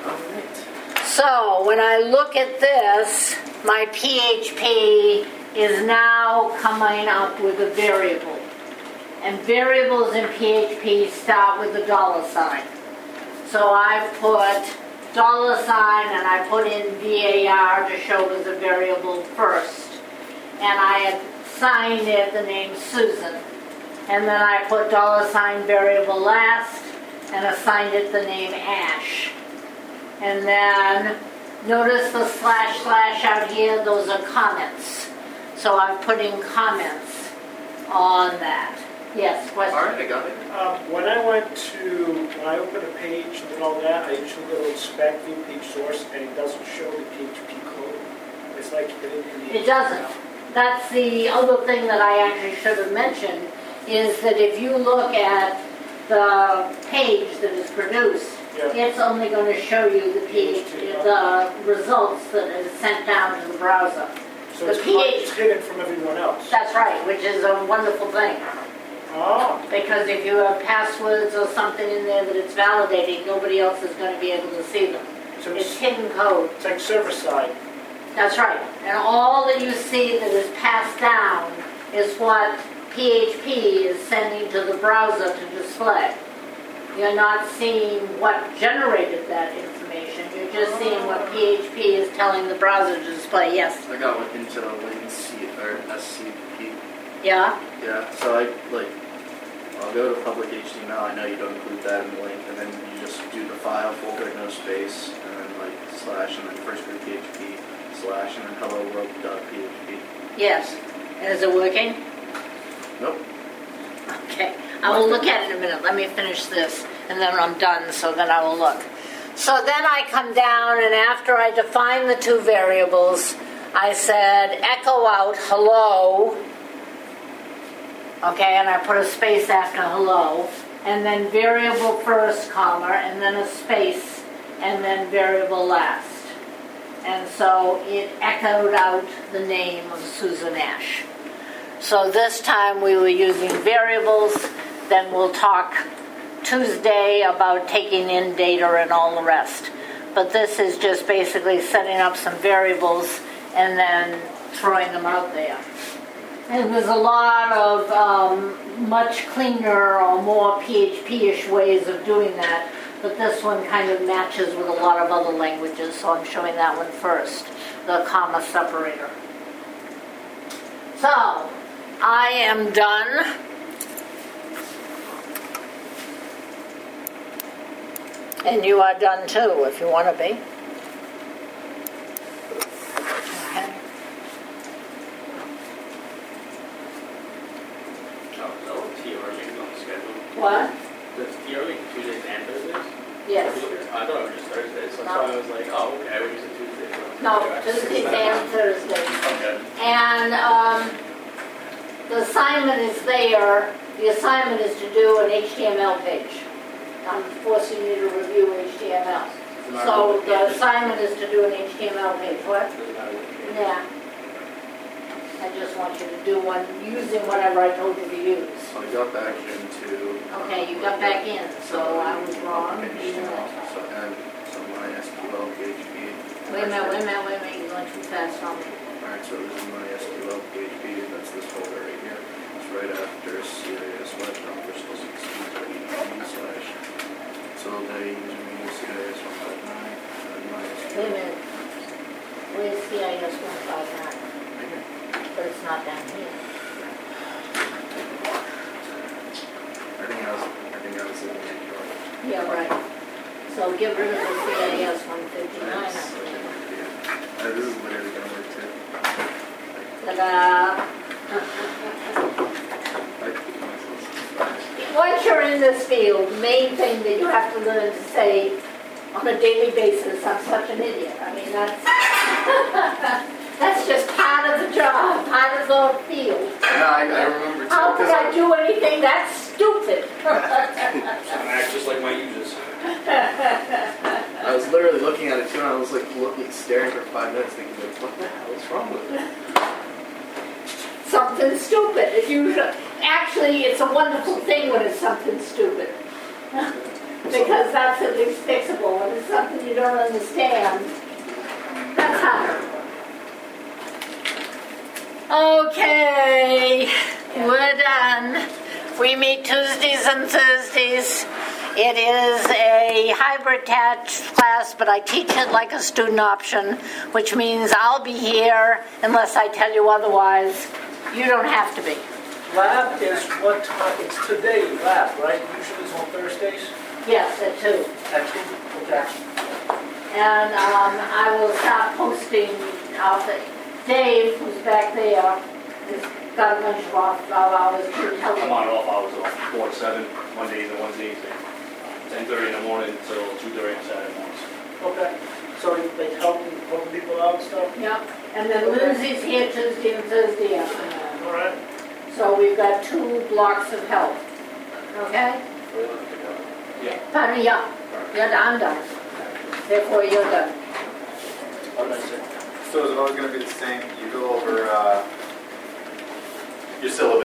So when I look at this, my PHP is now coming up with a variable. And variables in PHP start with a $sign. So I've put $sign and I put in var to show as a variable first. And I assigned it the name Susan. And then I put $sign variable last and assigned it the name Ash. And then notice the / out here, those are comments. So I'm putting comments on that. Yes, question? All right, I got it. When I open a page and did all that, I usually go to inspect, view page source, and it doesn't show the PHP code. It's like you didn't in the It doesn't. That's the other thing that I actually should have mentioned, is that if you look at the page that is produced, it's only going to show you the results that is sent down to the browser. So The it's hidden from everyone else. That's right, which is a wonderful thing. Oh, Because if you have passwords or something in there that it's validating, nobody else is going to be able to see them. so It's hidden code. it's like server side. That's right. And all that you see that is passed down is what PHP is sending to the browser to display. You're not seeing what generated that information. You're just seeing what PHP is telling the browser to display. Yes. I got one into Lindsay or SCP. Yeah? Yeah, so I'll go to public HTML. I know you don't include that in the link, and then you just do the file folder, no space, and then / and then first group PHP / and then hello world.php. Yes. And is it working? Nope. Okay. I will look at it in a minute. Let me finish this, and then I'm done, so then I will look. So then I come down, and after I define the 2 variables, I said echo out hello. Okay, and I put a space after hello, and then variable first, comma, and then a space, and then variable last. And so it echoed out the name of Susan Ash. So this time we were using variables, then we'll talk Tuesday about taking in data and all the rest. But this is just basically setting up some variables and then throwing them out there. And there's a lot of much cleaner or more PHP-ish ways of doing that, but this one kind of matches with a lot of other languages, so I'm showing that one first, the comma separator. So, I am done. And you are done too, if you want to be. Okay. What? Does yearly Tuesdays and Thursdays? Yes. I thought it was just Thursdays, so that's why I was like, oh, okay, we use it Tuesdays. No, Tuesdays and Thursdays. Okay. And the assignment is there. The assignment is to do an HTML page. I'm forcing you to review HTML. So the assignment is to do an HTML page. What? Doesn't matter what page. Yeah. I just want you to do one using whatever I told you to use. So I got back into. Okay, you got back in, so I was wrong. So and so my SQL PHP. Wait a minute, you're going too fast on me. Alright, so this is my SQL PHP, that's this folder right here. It's right after CIS web crystal 16 slash. So they username is CIS 159 and my Wait a SQL. minute. Where's CIS 159? But it's not down here. Everything else is in the Yeah, right. So get rid of the CIS 159. I think. This is literally gonna work too. Ta-da! Once you're in this field, the main thing that you have to learn to say on a daily basis, I'm such an idiot. I mean, that's just part of the job, part of the field. No, I remember too. How could I do anything that stupid? I act just like my users. I was literally looking at it too, and I was like staring for 5 minutes, thinking like, what the hell is wrong with it? Something stupid. Actually, it's a wonderful thing when it's something stupid. Because that's at least fixable. When it's something you don't understand, that's hard. Okay, we're done. We meet Tuesdays and Thursdays. It is a hybrid class, but I teach it like a student option, which means I'll be here unless I tell you otherwise. You don't have to be. Lab is what time? It's today, lab, right? Usually it's on Thursdays? Yes, at 2. At 2? Okay. And I will start posting off it. Dave, who's back there, has got a bunch of off hours to tell I'm you. on off hours off 4 to 7, Mondays and Wednesdays, 10:30 in the morning till 2:30 on Saturday mornings. Okay. So they help people out and stuff? Yeah, and then Lindsay's here Tuesday and Thursday afternoon. All right. So we've got 2 blocks of help. Okay? Yeah. Pardon me, yeah. I'm done. Therefore, you're done. So is it always going to be the same? You go over your syllabus.